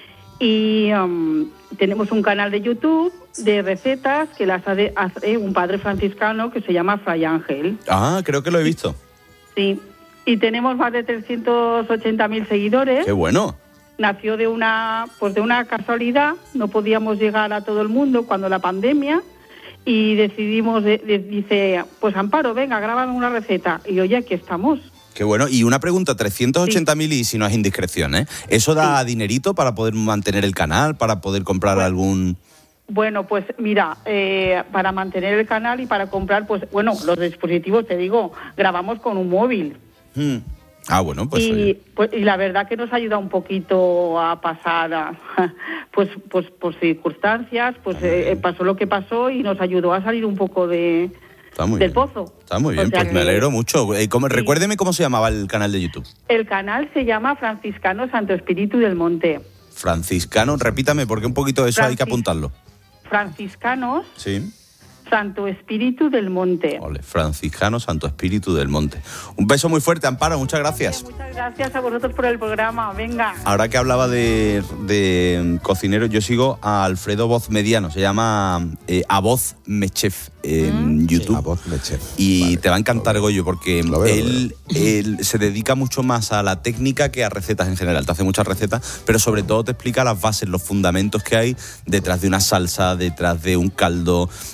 y um, tenemos un canal de YouTube de recetas que las hace, hace un padre franciscano que se llama Fray Ángel. Ah, creo que lo he visto. Sí, y tenemos más de trescientos ochenta mil seguidores. Qué bueno. Nació de una, pues de una casualidad, no podíamos llegar a todo el mundo cuando la pandemia y decidimos, de- de- dice, pues Amparo, venga, grábame una receta. Y oye, aquí estamos. Qué bueno. Y una pregunta, trescientos ochenta mil y si no es indiscreción, ¿eh? ¿Eso da dinerito para poder mantener el canal, para poder comprar algún...? Bueno, pues mira, eh, para mantener el canal y para comprar, pues bueno, los dispositivos, te digo, grabamos con un móvil. Hmm. Ah, bueno, pues... oye. y, pues, y la verdad que nos ayuda un poquito a pasar, a- pues, pues por circunstancias, pues eh, pasó lo que pasó y nos ayudó a salir un poco de, Está muy del bien. pozo. Está muy O bien, sea pues me que- alegro mucho. Eh, ¿cómo- Recuérdeme cómo se llamaba el canal de YouTube. El canal se llama Franciscano Santo Espíritu del Monte. Franciscano, repítame, porque un poquito de eso hay que Francis- apuntarlo. Franciscanos Sí. Santo Espíritu del Monte. Ole, Franciscano Santo Espíritu del Monte. Un beso muy fuerte, Amparo, muchas gracias. Muchas gracias a vosotros por el programa. Venga. Ahora que hablaba de, de cocinero, yo sigo a Alfredo Voz Mediano, se llama eh, A Voz Mechef en YouTube. A Voz Mechef. Y te va a encantar, Goyo, porque Lo veo, él, él se dedica mucho más a la técnica que a recetas en general. Te hace muchas recetas, pero sobre todo te explica las bases, los fundamentos que hay detrás de una salsa, detrás de un caldo. Eh,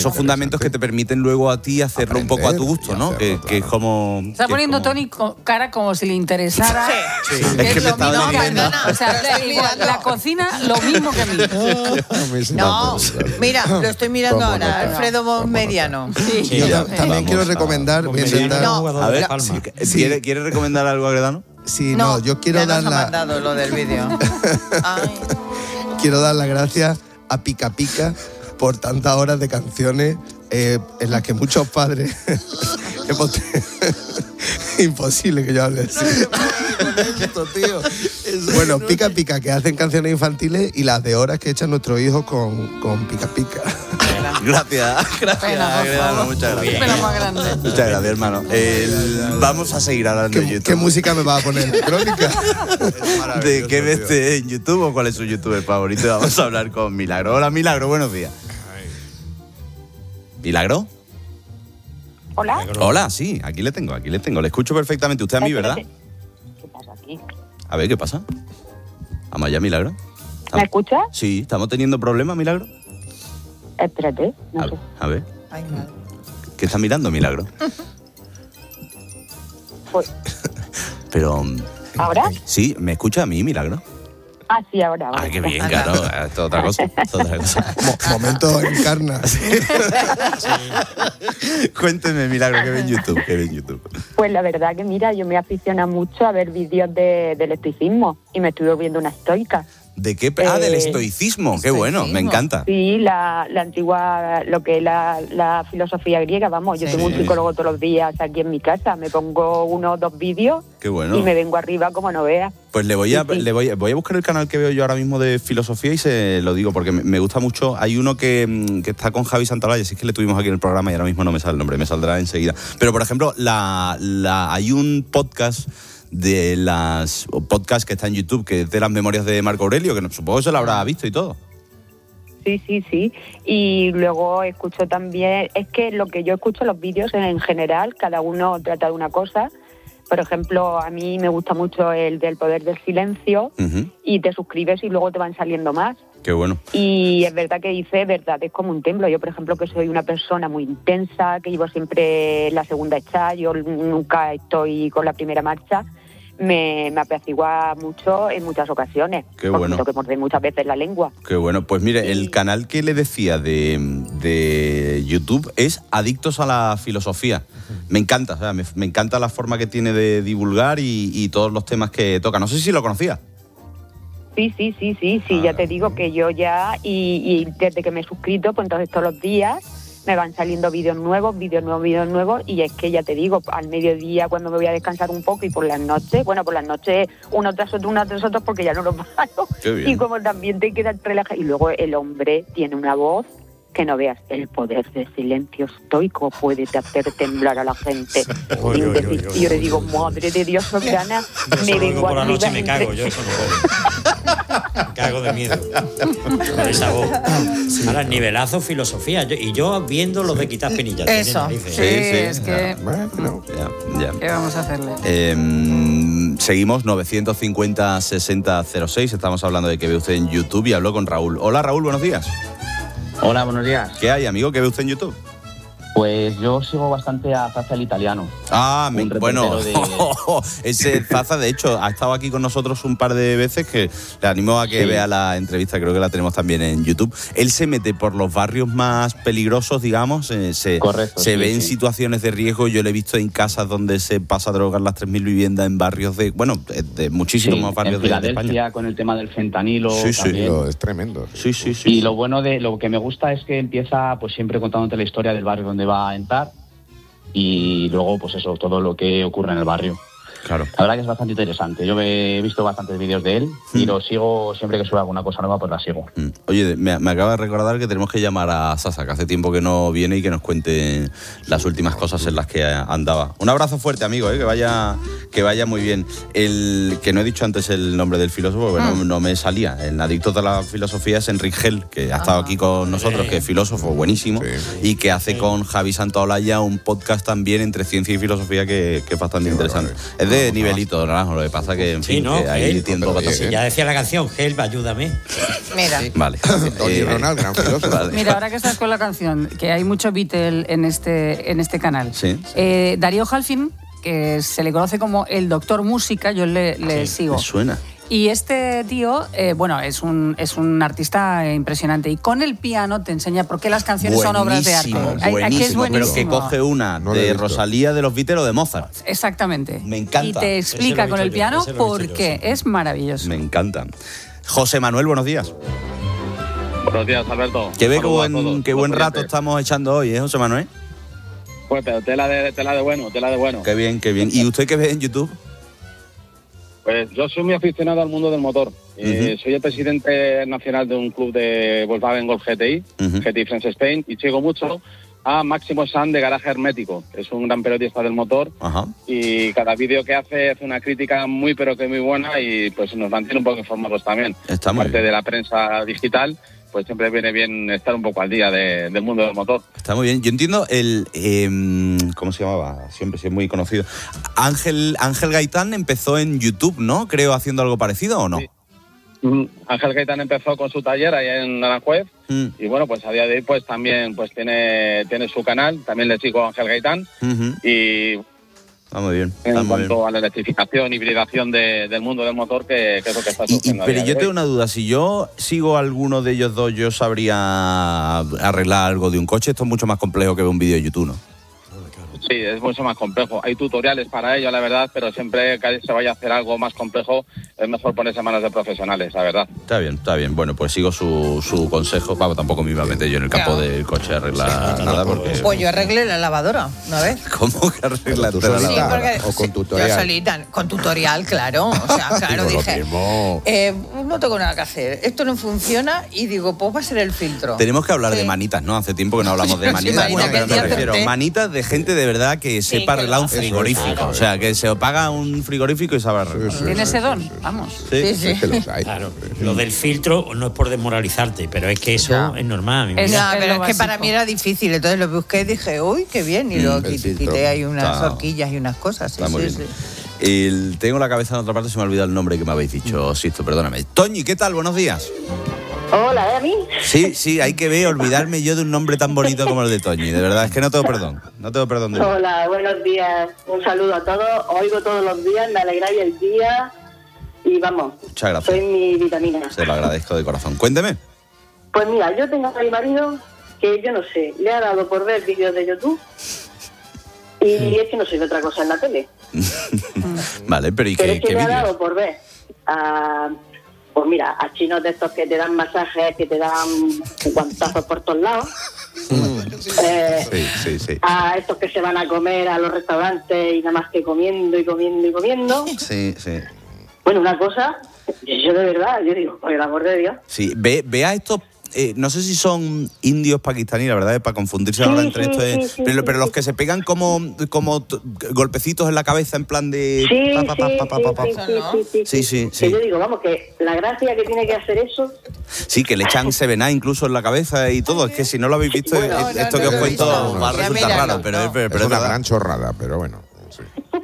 esos fundamentos que te permiten luego a ti hacerlo un poco a tu gusto, ¿no? Que, que es como... Está poniendo como... Tony cara como si le interesara. Sí. Sí. Es que me estaba no, leyendo. perdona, o sea, la, la cocina lo mismo que a mí. No, mira, lo estoy mirando ¿Cómo ahora, no? Alfredo Mediano. Sí. Yo ta- también Vamos quiero a- recomendar, voy a intentar- No. A ver, Sí. ¿quiere, ¿quiere recomendar algo, Agredano? Sí, no, No, yo quiero ya dar nos ha la, mandado lo del vídeo. Ay. quiero dar las gracias a Pica Pica por tantas horas de canciones eh, en las que muchos padres hemos te- imposible que yo hable así. Esto, tío. Bueno, Pica Pica, que hacen canciones infantiles, y las de horas que echan nuestros hijos con, con Pica Pica. Gracias, gracias, Pena, por Agredano, favor. muchas gracias. Pena más grande. Muchas gracias, hermano. El- vamos a seguir hablando de ¿Qué, YouTube. qué música me va a poner? ¿Crónica? ¿De qué ves en YouTube o cuál es su youtuber favorito? Vamos a hablar con Milagro. Hola, Milagro, buenos días. ¿Milagro? Hola. Hola, sí, aquí le tengo, aquí le tengo. Le escucho perfectamente. Usted a mí, ¿verdad? ¿Qué pasa aquí? A ver, ¿qué pasa? ¿Vamos allá, Milagro? ¿Me escuchas? Sí, ¿estamos teniendo problemas, Milagro? Espérate, no A, sé. a ver. ¿Qué está mirando, Milagro? Pues, Pero... ¿ahora? Sí, ¿me escucha a mí, Milagro? Ah, sí, ahora. ahora. Ah, qué bien, claro. Esto es otra cosa. Esto es otra cosa. Mo- momento encarna. Cuénteme, Milagro, ¿qué ve en YouTube? ¿Qué ve en YouTube? Pues la verdad que mira, yo me aficiono mucho a ver vídeos de, del estoicismo y me estuve viendo una estoica. ¿De qué? Ah, del Eh, estoicismo. Qué bueno, me encanta. Sí, la, la antigua, lo que es la, la filosofía griega, vamos, yo Sí. tengo un psicólogo todos los días aquí en mi casa, me pongo uno o dos vídeos Qué bueno. y me vengo arriba como no veas. Pues le voy a, Sí, sí. le voy, a- voy a buscar el canal que veo yo ahora mismo de filosofía y se lo digo porque me, me gusta mucho. Hay uno que, mm, que está con Javi Santolaya, si es que le tuvimos aquí en el programa y ahora mismo no me sale el nombre, me saldrá enseguida. Pero, por ejemplo, la, la, hay un podcast de las o podcast que está en YouTube, que es de las memorias de Marco Aurelio, que no- supongo que se lo habrá visto y todo. Sí, sí, sí. Y luego escucho también, es que lo que yo escucho los vídeos en general, cada uno trata de una cosa. Por ejemplo, a mí me gusta mucho el del poder del silencio Ujú. y te suscribes y luego te van saliendo más. Qué bueno. Y es verdad que dice, verdad, es como un templo. Yo, por ejemplo, que soy una persona muy intensa, que llevo siempre la segunda hecha, yo nunca estoy con la primera marcha, me, me apacigua mucho en muchas ocasiones. Qué porque bueno. tengo que morder muchas veces la lengua. Qué bueno. Pues mire, el canal que le decía de, de YouTube es Adictos a la Filosofía. Me encanta, o sea, me, me encanta la forma que tiene de divulgar y, y todos los temas que toca. No sé si lo conocía. Sí, sí, sí, sí, sí, ya te digo que yo ya, y, y desde que me he suscrito, pues entonces todos los días me van saliendo vídeos nuevos, vídeos nuevos, vídeos nuevos, y es que ya te digo, al mediodía cuando me voy a descansar un poco y por las noches, bueno, por las noches uno tras otro, uno tras otro, porque ya no lo paro. Qué bien. Y como también te quedas relajado, y luego el hombre tiene una voz que no veas, el poder del silencio estoico puede hacer temblar a la gente. Oy, Sin oy, decir, oy, y oy, yo le oy, digo, oy, madre de Dios soberana, Yo me eso lo vengo oigo por la arriba noche y me entre- cago, yo eso no puedo. Me cago de miedo. Con esa voz. Ahora, nivelazo, filosofía. Yo- y yo viendo los de quitar penillas. tiene Eso. narices. Sí, es que... Ya, ya. ¿Qué vamos a hacerle? Eh, seguimos, novecientos cincuenta sesenta cero seis. Estamos hablando de que ve usted en YouTube y habló con Raúl. Hola, Raúl, buenos días. Hola, buenos días. ¿Qué hay, amigo? ¿Qué ve usted en YouTube? Pues yo sigo bastante a Zaza el italiano. Ah, me- Un bueno, reportero ese Zaza, de hecho, ha estado aquí con nosotros un par de veces, que le animo a que Sí. vea la entrevista, creo que la tenemos también en YouTube. Él se mete por los barrios más peligrosos, digamos, eh, se, Correcto, se sí, ve en sí. situaciones de riesgo. Yo lo he visto en casas donde se pasa a drogar las tres mil viviendas, en barrios de, bueno, de, de muchísimos Sí, más barrios en de, de Filadelfia España. con el tema del fentanilo. Sí, sí, también. lo- Es tremendo. Sí, sí, sí. Y lo bueno de lo que me gusta es que empieza pues siempre contándote la historia del barrio donde va a entrar y luego pues eso, todo lo que ocurre en el barrio. Claro. La verdad que es bastante interesante. Yo he visto bastantes vídeos de él y lo sigo, siempre que sube alguna cosa nueva pues la sigo. Oye, me, me acaba de recordar que tenemos que llamar a Sasa, que hace tiempo que no viene y que nos cuente las últimas cosas en las que andaba. Un abrazo fuerte, amigo, ¿eh? que vaya que vaya muy bien. El que no he dicho antes el nombre del filósofo, porque no, no me salía. El adicto a la filosofía es Enric Gel, que ha estado aquí con nosotros, que es filósofo buenísimo, y que hace con Javi Santaolalla un podcast también entre ciencia y filosofía que, que es bastante interesante. Es de de nivelito, Naranjo. Lo que pasa que, en Sí, fin, ¿no? que ahí Help, tiendo pero bastante. si ya decía la canción, Help, ayúdame. Mira. Vale. Tony Ronald, gran filósofo. Vale. Mira, ahora que estás con la canción, que hay mucho Beatle en este, en este canal. Sí. Eh, Darío Halfin, que se le conoce como el Doctor Música, yo le, le Sí, sigo. me suena. Y este tío, eh, bueno, es un, es un artista impresionante. Y con el piano te enseña por qué las canciones son obras de arte. Buenísimo, Hay- Aquí es buenísimo, pero que buenísimo. coge una No lo he de visto. Rosalía de los Beatles o de Mozart. Exactamente. Me encanta. Y te Ese explica lo he con el visto yo, piano ese lo he por visto yo, qué. Es maravilloso. Me encantan. José Manuel, buenos días. Buenos días, Alberto. Qué, ve, qué Saludos a buen, todos, qué los buen rato oyentes. estamos echando hoy, ¿eh, José Manuel? Pues, pero tela de, tela de bueno, tela de bueno. Qué bien, qué bien. ¿Y usted qué ve en YouTube? Pues yo soy muy aficionado al mundo del motor. Eh, Ujú. soy el presidente nacional de un club de Volkswagen Golf G T I, Ujú. G T I France Spain, y sigo mucho a Máximo Sanz de Garaje Hermético. Es un gran periodista del motor Ajá. y cada vídeo que hace hace una crítica muy pero que muy buena y pues nos mantiene un poco informados también. Está muy Aparte bien. de la prensa digital, pues siempre viene bien estar un poco al día de- del mundo del motor. Está muy bien. Yo entiendo el... em, ¿Cómo se llamaba? Siempre, sí, es muy conocido. Ángel, Ángel Gaitán empezó en YouTube, ¿no? Creo, haciendo algo parecido, ¿o no? Sí. Mm, Ángel Gaitán empezó con su taller ahí en Aranjuez Mm. y bueno, pues a día de hoy pues también pues tiene tiene su canal, también le sigo a Ángel Gaitán Ujú. y Está muy bien. en Está muy bien. cuanto a la electrificación, hibridación de- del mundo del motor, que, que es lo que está Y- y- surgiendo. a pero día yo de tengo hoy. una duda. Si yo sigo a alguno de ellos dos, ¿yo sabría arreglar algo de un coche? Esto es mucho más complejo que ver un vídeo de YouTube, ¿no? Sí, es mucho más complejo. Hay tutoriales para ello, la verdad, pero siempre que se vaya a hacer algo más complejo, es mejor ponerse en manos de profesionales, la verdad. Está bien, está bien. Bueno, pues sigo su, su consejo. Vamos, tampoco me iba a meter yo en el campo Claro. del coche a arreglar nada porque... Pues yo arreglé la lavadora una vez. ¿Cómo que arregla ¿Tú la solita? Sí, porque- ¿O con sí, tutorial? Yo solita, con tutorial, claro. O sea, claro, Digo, lo dije, mismo. eh, no tengo nada que hacer. Esto no funciona y digo, pues va a ser el filtro. Tenemos que hablar Sí. de manitas, ¿no? Hace tiempo que no hablamos de Sí, manitas. manita, Bueno, que pero día me refiero, acerté. manitas de gente de verdad que Sí, sepa que arreglar un lo hace. frigorífico. Eso es, O sea, que se paga un frigorífico y sabe arreglar. Sí, sí. Tiene ese don, vamos. Sí. Sí, Es que los hay. Claro, lo del filtro no es por desmoralizarte, pero es que eso Ya. es normal. mi Es- vida. No, es pero lo es que para básico. mí era difícil, entonces lo busqué y dije, uy, qué bien, y lo Mm, el quit- filtro. quité ahí unas Está- horquillas y unas cosas. Sí, Está muy sí, bien. sí. El- tengo la cabeza en otra parte, se me ha olvidado el nombre que me habéis dicho. Sisto, perdóname. Toñi, ¿qué tal? Buenos días. Hola, ¿eh, a mí? Sí, sí, hay que ver, olvidarme yo de un nombre tan bonito como el de Toñi. De verdad, es que no tengo perdón. No tengo perdón de Hola, buenos días. Un saludo a todos. Oigo todos los días, me alegráis el día y vamos, Muchas gracias. soy mi vitamina. Se lo agradezco de corazón. Cuénteme. Pues mira, yo tengo a mi marido que yo no sé, le ha dado por ver vídeos de YouTube y es que no soy de otra cosa en la tele. Vale, pero ¿y Pero qué, es que qué le ha vídeos? dado por ver a, pues mira, a chinos de estos que te dan masajes, que te dan guantazos por todos lados. Eh, Sí, sí, sí. a estos que se van a comer a los restaurantes y nada más que comiendo y comiendo y comiendo. Sí, sí. Bueno, una cosa, yo de verdad, yo digo, por el amor de Dios. Sí, ve, ve a estos, eh, no sé si son indios pakistaníes, la verdad es para confundirse ahora Sí, entre sí, esto. sí, es- sí, pero, sí, pero los sí. que se pegan como, como t- golpecitos en la cabeza en plan de... Sí, pa, pa, sí, pa, pa, pa, pa. sí, sí, sí, sí, Sí, sí, Que sí. yo digo, vamos, que la gracia que tiene que hacer eso, Sí, que le echan Sevená incluso en la cabeza y todo. Es que si no lo habéis visto, Bueno, eh, no, esto no, que os no, cuento no, va a ya resultar míralo, raro, pero, no. es, pero Es es una verdad. gran chorrada, pero bueno. Sí.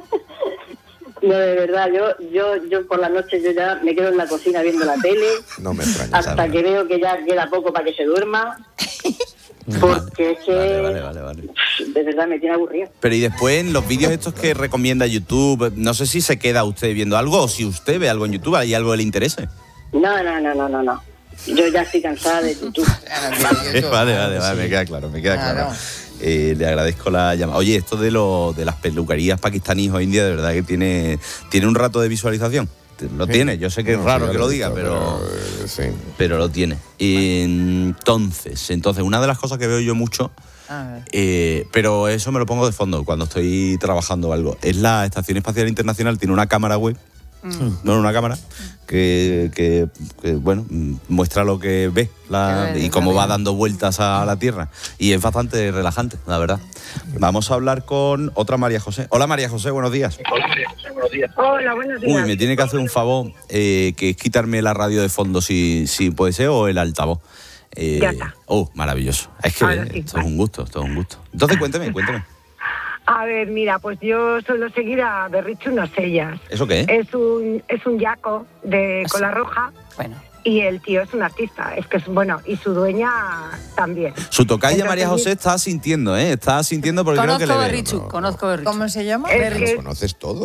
no, de verdad, yo, yo, yo por la noche yo ya me quedo en la cocina viendo la tele No me extraña. hasta que veo que ya queda poco para que se duerma, porque es que Vale, vale, vale, vale. de verdad me tiene aburrido. Pero y después en los vídeos estos que recomienda YouTube, no sé si se queda usted viendo algo o si usted ve algo en YouTube, hay algo que le interese. No, no, no, no, no, no. Yo ya estoy cansada de YouTube. Vale, vale, vale, me queda claro, me queda claro. Claro. Eh, le agradezco la llamada. Oye, esto de lo, de las peluquerías pakistaníes o indias, de verdad que tiene, tiene un rato de visualización. Lo Sí. tiene, yo sé que es No, raro sí, ya que lo lo he diga, visto, pero, pero, eh, sí. pero lo tiene. Entonces, entonces, una de las cosas que veo yo mucho, A ver. eh, pero eso me lo pongo de fondo cuando estoy trabajando o algo, es la Estación Espacial Internacional, tiene una cámara web, no una cámara, que, que, que, bueno, mm, muestra lo que ve la- Que ve, y cómo está va bien. dando vueltas a la Tierra. Y es bastante relajante, la verdad. Vamos a hablar con otra María José. Hola María José, buenos días. Hola, buenos días. Uy, me tiene que hacer un favor, eh, que es quitarme la radio de fondo si, si puede ser, o el altavoz. Eh, Ya está. Oh, maravilloso. Es que Ahora eh, sí, esto vale. es un gusto, esto es un gusto. Entonces cuénteme, cuénteme. A ver, mira, pues yo suelo seguir a Berrichu Nosellas. ¿Eso qué? Es un, es un yaco de cola roja. Bueno. Y el tío es un artista, es que es bueno, y su dueña también. Su tocaya Entonces, María José está sintiendo, ¿eh? Está sintiendo porque conozco creo que le ve. Berrichu, conozco Berrichu. ¿Cómo se llama? Es Pero que- conoces todo.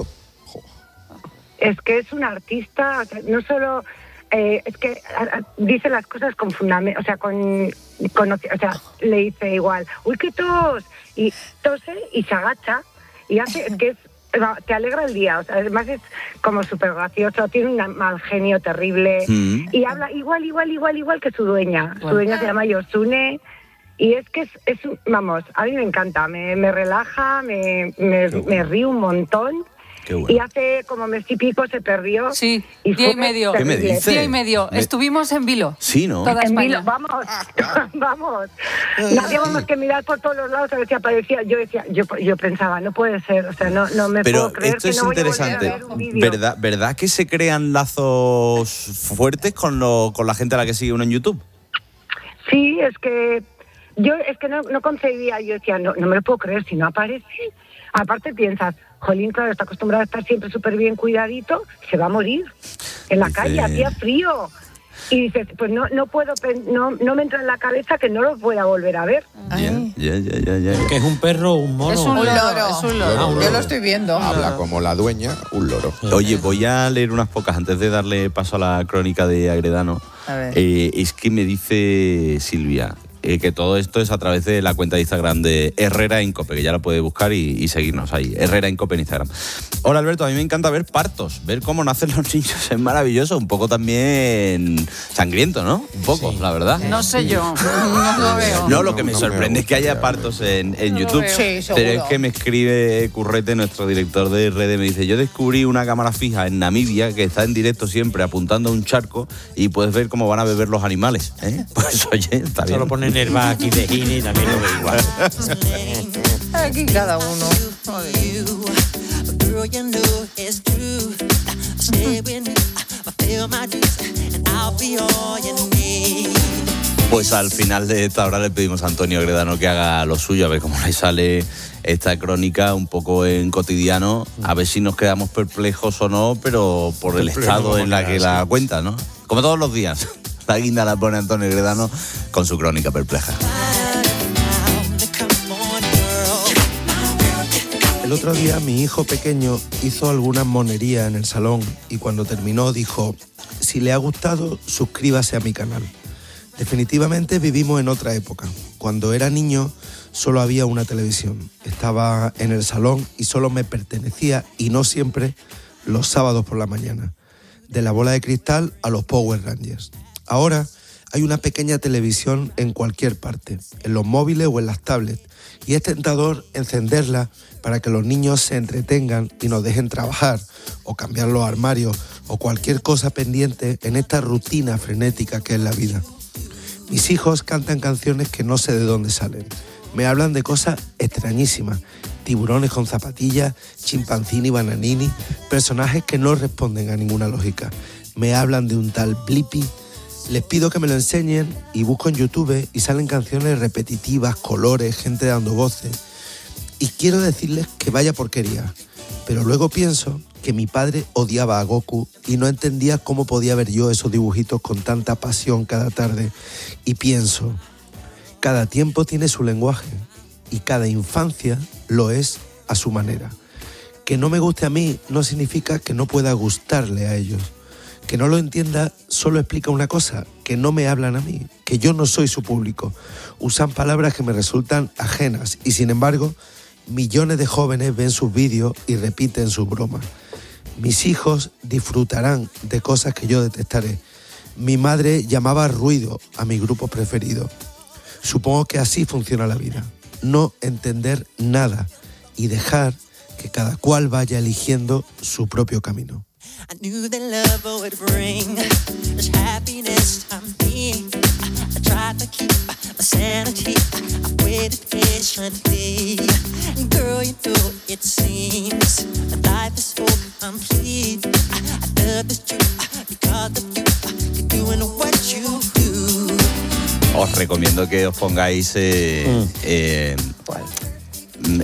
Es que es un artista, o sea, no solo... eh, es que a- a- dice las cosas con fundamento, o sea, con, con... O sea, le dice igual, uy, qué tos, y tose y se agacha, y hace... Es que es, te alegra el día, o sea, además es como súper gracioso, tiene un mal genio terrible, Mm. y habla igual, igual, igual, igual que su dueña. Su Bueno. dueña se llama Yosune, y es que es, es un- vamos, a mí me encanta, me, me relaja, me, me, me río un montón. Qué bueno. Y hace como mes y pico se perdió. Sí, y día y fue medio. ¿Qué me terrible. dice? Día y medio. Me- Estuvimos en Vilo. Sí, ¿no? Toda En España. Vilo, vamos, vamos. No hacíamos que mirar por todos los lados a ver si aparecía. Yo decía, yo, yo pensaba, no puede ser, o sea, no, no me Pero puedo creer esto que es no voy a volver a interesante. ver un vídeo. ¿Verdad, ¿Verdad que se crean lazos fuertes con, lo, con la gente a la que sigue uno en YouTube? Sí, es que yo es que no, no concebía, yo decía, no, no me lo puedo creer, si no aparece. Aparte piensas, jolín, claro, está acostumbrado a estar siempre súper bien cuidadito, se va a morir en la Dice- calle, hacía frío. Y dices, pues no, no puedo, pen- no, no me entra en la cabeza que no lo pueda volver a ver. Ya, ya, ya, ya, ya. ¿Que es un perro o un mono? Es un Un loro, loro. es un loro. Ah, un Yo loro. lo estoy viendo. Habla como la dueña, un loro. Oye, voy a leer unas pocas antes de darle paso a la crónica de Agredano. A ver. Eh, es que me dice Silvia eh, que todo esto es a través de la cuenta de Instagram de Herrera en Cope, que ya la puede buscar y, y seguirnos ahí. Herrera en Cope en Instagram. Hola Alberto, a mí me encanta ver partos, ver cómo nacen los niños es maravilloso, un poco también sangriento, ¿no? Un poco, la verdad. No sé yo, no lo veo. No, lo que me No, no me sorprende es que haya gusta. partos en, en No lo YouTube. veo. Sí, seguro. Pero es que me escribe Currete, nuestro director de redes, me dice, yo descubrí una cámara fija en Namibia que está en directo siempre apuntando a un charco y puedes ver cómo van a beber los animales. ¿eh? Pues oye, está bien. Solo ponen herba aquí de gine y también lo ve igual. Aquí cada uno. Pues al final de esta hora le pedimos a Antonio Agredano que haga lo suyo, a ver cómo le sale esta crónica un poco en cotidiano, a ver si nos quedamos perplejos o no, pero por el Perplejos estado vamos en la a que quedar, la sí. cuenta, ¿no? Como todos los días. La guinda la pone Antonio Agredano con su crónica perpleja. El otro día mi hijo pequeño hizo algunas monerías en el salón y cuando terminó dijo, si le ha gustado, suscríbase a mi canal. Definitivamente vivimos en otra época. Cuando era niño solo había una televisión. Estaba en el salón y solo me pertenecía, y no siempre, los sábados por la mañana. De la bola de cristal a los Power Rangers. Ahora hay una pequeña televisión en cualquier parte, en los móviles o en las tablets, y es tentador encenderla para que los niños se entretengan y nos dejen trabajar o cambiar los armarios o cualquier cosa pendiente en esta rutina frenética que es la vida. Mis hijos cantan canciones que no sé de dónde salen. Me hablan de cosas extrañísimas, tiburones con zapatillas, chimpancini y bananini, personajes que no responden a ninguna lógica. Me hablan de un tal Blippi. Les pido que me lo enseñen y busco en YouTube y salen canciones repetitivas, colores, gente dando voces. Y quiero decirles que vaya porquería, pero luego pienso que mi padre odiaba a Goku y no entendía cómo podía ver yo esos dibujitos con tanta pasión cada tarde. Y pienso, cada tiempo tiene su lenguaje y cada infancia lo es a su manera. Que no me guste a mí no significa que no pueda gustarle a ellos. Que no lo entienda solo explica una cosa, que no me hablan a mí, que yo no soy su público. Usan palabras que me resultan ajenas y sin embargo millones de jóvenes ven sus vídeos y repiten sus bromas. Mis hijos disfrutarán de cosas que yo detestaré. Mi madre llamaba ruido a mi grupo preferido. Supongo que así funciona la vida. No entender nada y dejar que cada cual vaya eligiendo su propio camino. I knew that love would bring this happiness to me. I tried to keep my sanity. I waited patiently. Girl, you know it seems that life is so complete. I love this you because of you. You're doing what you do. Os recomiendo que os pongáis eh, eh,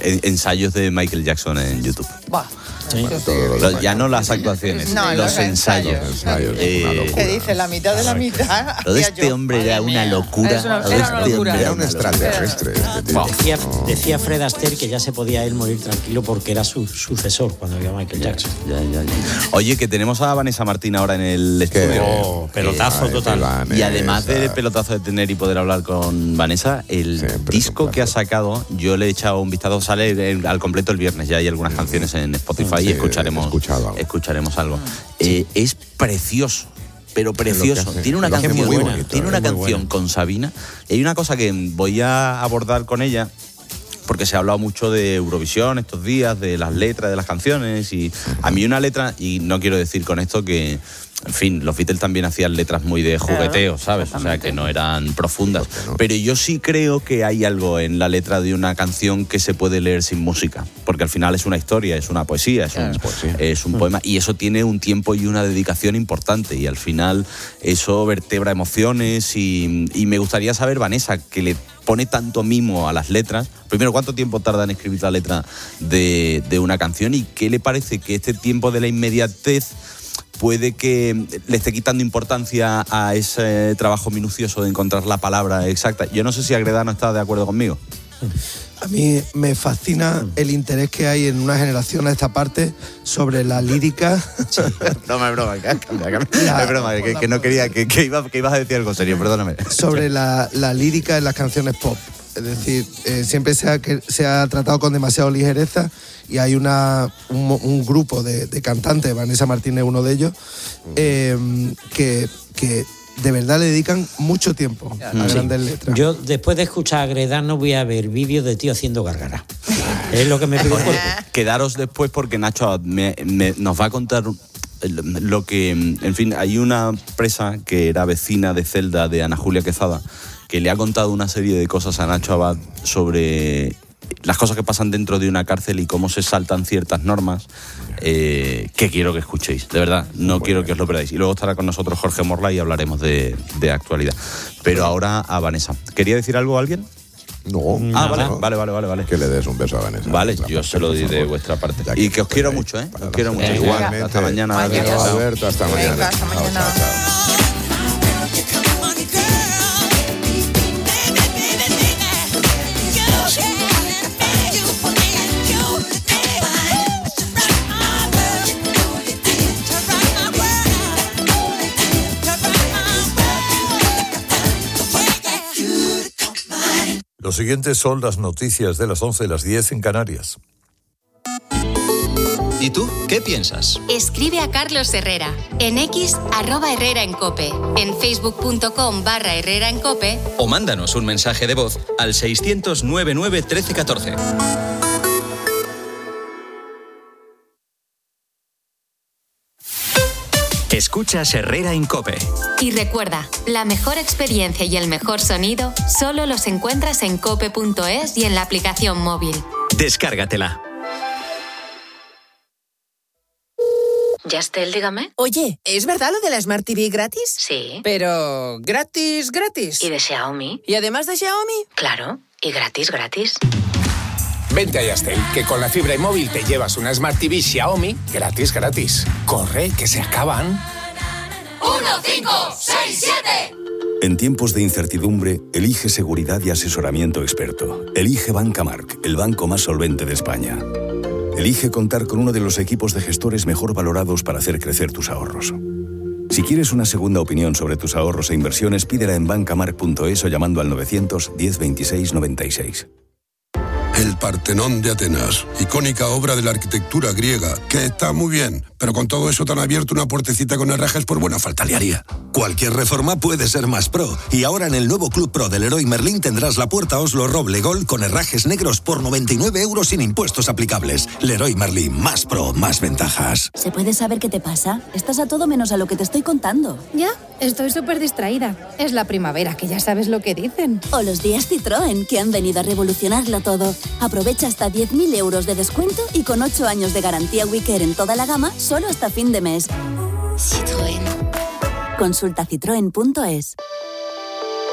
ensayos de Michael Jackson en YouTube. Buah. Sí. Bueno, ya no las actuaciones, no, los los ensayos. ensayos. Eh, ¿Qué dice? La mitad de la mitad. Lo de este hombre era una locura. Una, lo de era este una locura. hombre Era un extraterrestre. Este tío. Decía, decía Fred Astaire que ya se podía él morir tranquilo porque era su sucesor cuando vio a Michael Jackson. Ya, ya, ya. Oye, que tenemos a Vanessa Martín ahora en el estudio. Oh, pelotazo total. Y además del pelotazo de tener y poder hablar con Vanessa, el Siempre disco que ha sacado, yo le he echado un vistazo, sale el- al completo el viernes, ya hay algunas canciones en Spotify Sí, y escucharemos, he escuchado algo. escucharemos algo. Eh, es precioso. Pero precioso. hace. Tiene una Lo hace canción, muy buena, bonito, tiene una es muy canción buena. con Sabina. Y hay una cosa que voy a abordar con ella, porque se ha hablado mucho de Eurovisión estos días, de las letras de las canciones, y a mí una letra, y no quiero decir con esto que, en fin, los Beatles también hacían letras muy de jugueteo, ¿sabes? O sea, que no eran profundas. Pero yo sí creo que hay algo en la letra de una canción que se puede leer sin música, porque al final es una historia, es una poesía, es un, es un poema, y eso tiene un tiempo y una dedicación importante, y al final eso vertebra emociones, y, y me gustaría saber, Vanessa, que le pone tanto mimo a las letras. Primero, ¿cuánto tiempo tarda en escribir la letra de, de una canción? ¿Y qué le parece que este tiempo de la inmediatez puede que le esté quitando importancia a ese trabajo minucioso de encontrar la palabra exacta? Yo no sé si Agredano está de acuerdo conmigo. A mí me fascina el interés que hay en una generación a esta parte sobre la lírica. No, me es broma, cambia, cambia. Es broma, que, que no quería, que, que, iba, que ibas a decir algo serio, perdóname. Sobre la, la lírica en las canciones pop. Es decir, eh, siempre se ha, que, se ha tratado con demasiado ligereza y hay una, un, un grupo de, de cantantes, Vanessa Martín es uno de ellos, eh, que, que de verdad le dedican mucho tiempo a Sí. grandes letras. Yo, después de escuchar a Gredano, voy a ver vídeos de tío haciendo gárgara. Es lo que me pide el cuerpo. Quedaros después porque Nacho me- me- nos va a contar lo que... En fin, hay una presa que era vecina de celda de Ana Julia Quezada que le ha contado una serie de cosas a Nacho Abad sobre las cosas que pasan dentro de una cárcel y cómo se saltan ciertas normas, eh, que quiero que escuchéis, de verdad, no Muy quiero bien. que os lo perdáis. Y luego estará con nosotros Jorge Morla y hablaremos de, de actualidad. Pero ahora a Vanessa. ¿Quería decir algo a alguien? No. Ah, vale, no. vale, vale, vale, vale. Que le des un beso a Vanessa. Vale, Nuestra yo parte, se lo por di de favor. vuestra parte. Ya Y que os quiero estáis mucho, ¿eh? para Os la quiero gente. mucho. Igualmente. Hasta mañana. Mañana. Adiós. Alberto, hasta Venga, mañana. hasta Chao, mañana. chao, chao. Lo siguiente son las noticias de las once, las diez en Canarias. ¿Y tú qué piensas? Escribe a Carlos Herrera en X, arroba Herrera en Cope, en facebook.com barra Herrera en Cope. O mándanos un mensaje de voz al seiscientos noventa y nueve trece catorce. Escuchas Herrera en Cope. Y recuerda, la mejor experiencia y el mejor sonido solo los encuentras en cope punto es y en la aplicación móvil. Descárgatela. Yastel, dígame. Oye, ¿es verdad lo de la Smart T V gratis? Sí. Pero, ¿gratis, gratis? ¿Y de Xiaomi? ¿Y además de Xiaomi? Claro. ¿Y gratis, gratis? Vente a Yastel, que con la fibra y móvil te llevas una Smart T V Xiaomi gratis, gratis. Corre, que se acaban. uno, cinco, seis, siete. En tiempos de incertidumbre, elige seguridad y asesoramiento experto. Elige Banca Marc, el banco más solvente de España. Elige contar con uno de los equipos de gestores mejor valorados para hacer crecer tus ahorros. Si quieres una segunda opinión sobre tus ahorros e inversiones, pídela en bancamarc punto es o llamando al novecientos diez veintiséis noventa y seis. El Partenón de Atenas, icónica obra de la arquitectura griega, que está muy bien, pero con todo eso tan abierto una puertecita con herrajes por buena falta le haría. Cualquier reforma puede ser más pro. Y ahora en el nuevo Club Pro del Leroy Merlin tendrás la puerta Oslo Roble Gold con herrajes negros por noventa y nueve euros sin impuestos aplicables. Leroy Merlin, más pro, más ventajas. ¿Se puede saber qué te pasa? Estás a todo menos a lo que te estoy contando. Ya, estoy súper distraída. Es la primavera, que ya sabes lo que dicen. O los días Citroën, que han venido a revolucionarlo todo. Aprovecha hasta diez mil euros de descuento y con ocho años de garantía WeCare en toda la gama, solo hasta fin de mes. Citroën. Consulta citroen punto es.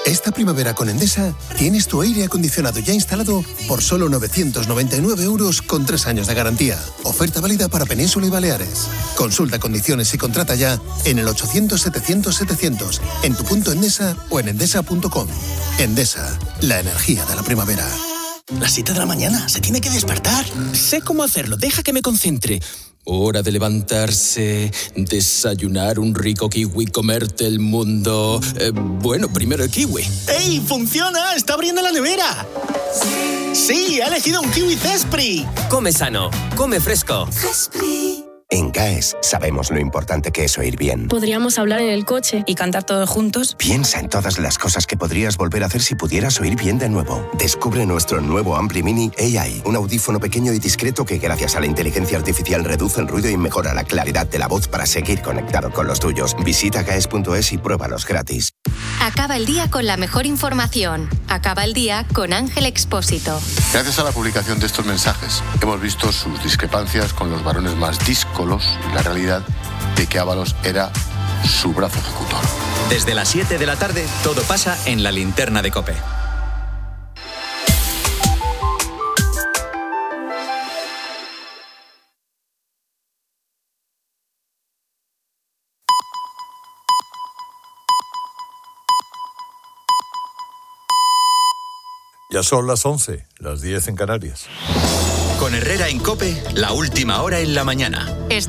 Esta primavera con Endesa tienes tu aire acondicionado ya instalado por solo novecientos noventa y nueve euros con tres años de garantía. Oferta válida para Península y Baleares. Consulta condiciones y contrata ya en el ochocientos setecientos setecientos, en tu punto Endesa o en endesa punto com. Endesa, la energía de la primavera. Las siete de la mañana, se tiene que despertar. Sé cómo hacerlo, deja que me concentre. Hora de levantarse, desayunar un rico kiwi, comerte el mundo. Eh, bueno, primero el kiwi. ¡Ey, funciona! ¡Está abriendo la nevera! ¡Sí, ha elegido un kiwi Zespri! Come sano, come fresco. Zespri. En GAES sabemos lo importante que es oír bien. Podríamos hablar en el coche y cantar todos juntos. Piensa en todas las cosas que podrías volver a hacer si pudieras oír bien de nuevo. Descubre nuestro nuevo Ampli Mini A I, un audífono pequeño y discreto que gracias a la inteligencia artificial reduce el ruido y mejora la claridad de la voz para seguir conectado con los tuyos. Visita gaes punto es y pruébalos gratis. Acaba el día con la mejor información. Acaba el día con Ángel Expósito. Gracias a la publicación de estos mensajes, hemos visto sus discrepancias con los varones más díscolos y la realidad de que Ábalos era su brazo ejecutor. Desde las siete de la tarde, todo pasa en la linterna de COPE. Ya son las once, las diez en Canarias. Con Herrera en COPE, la última hora en la mañana.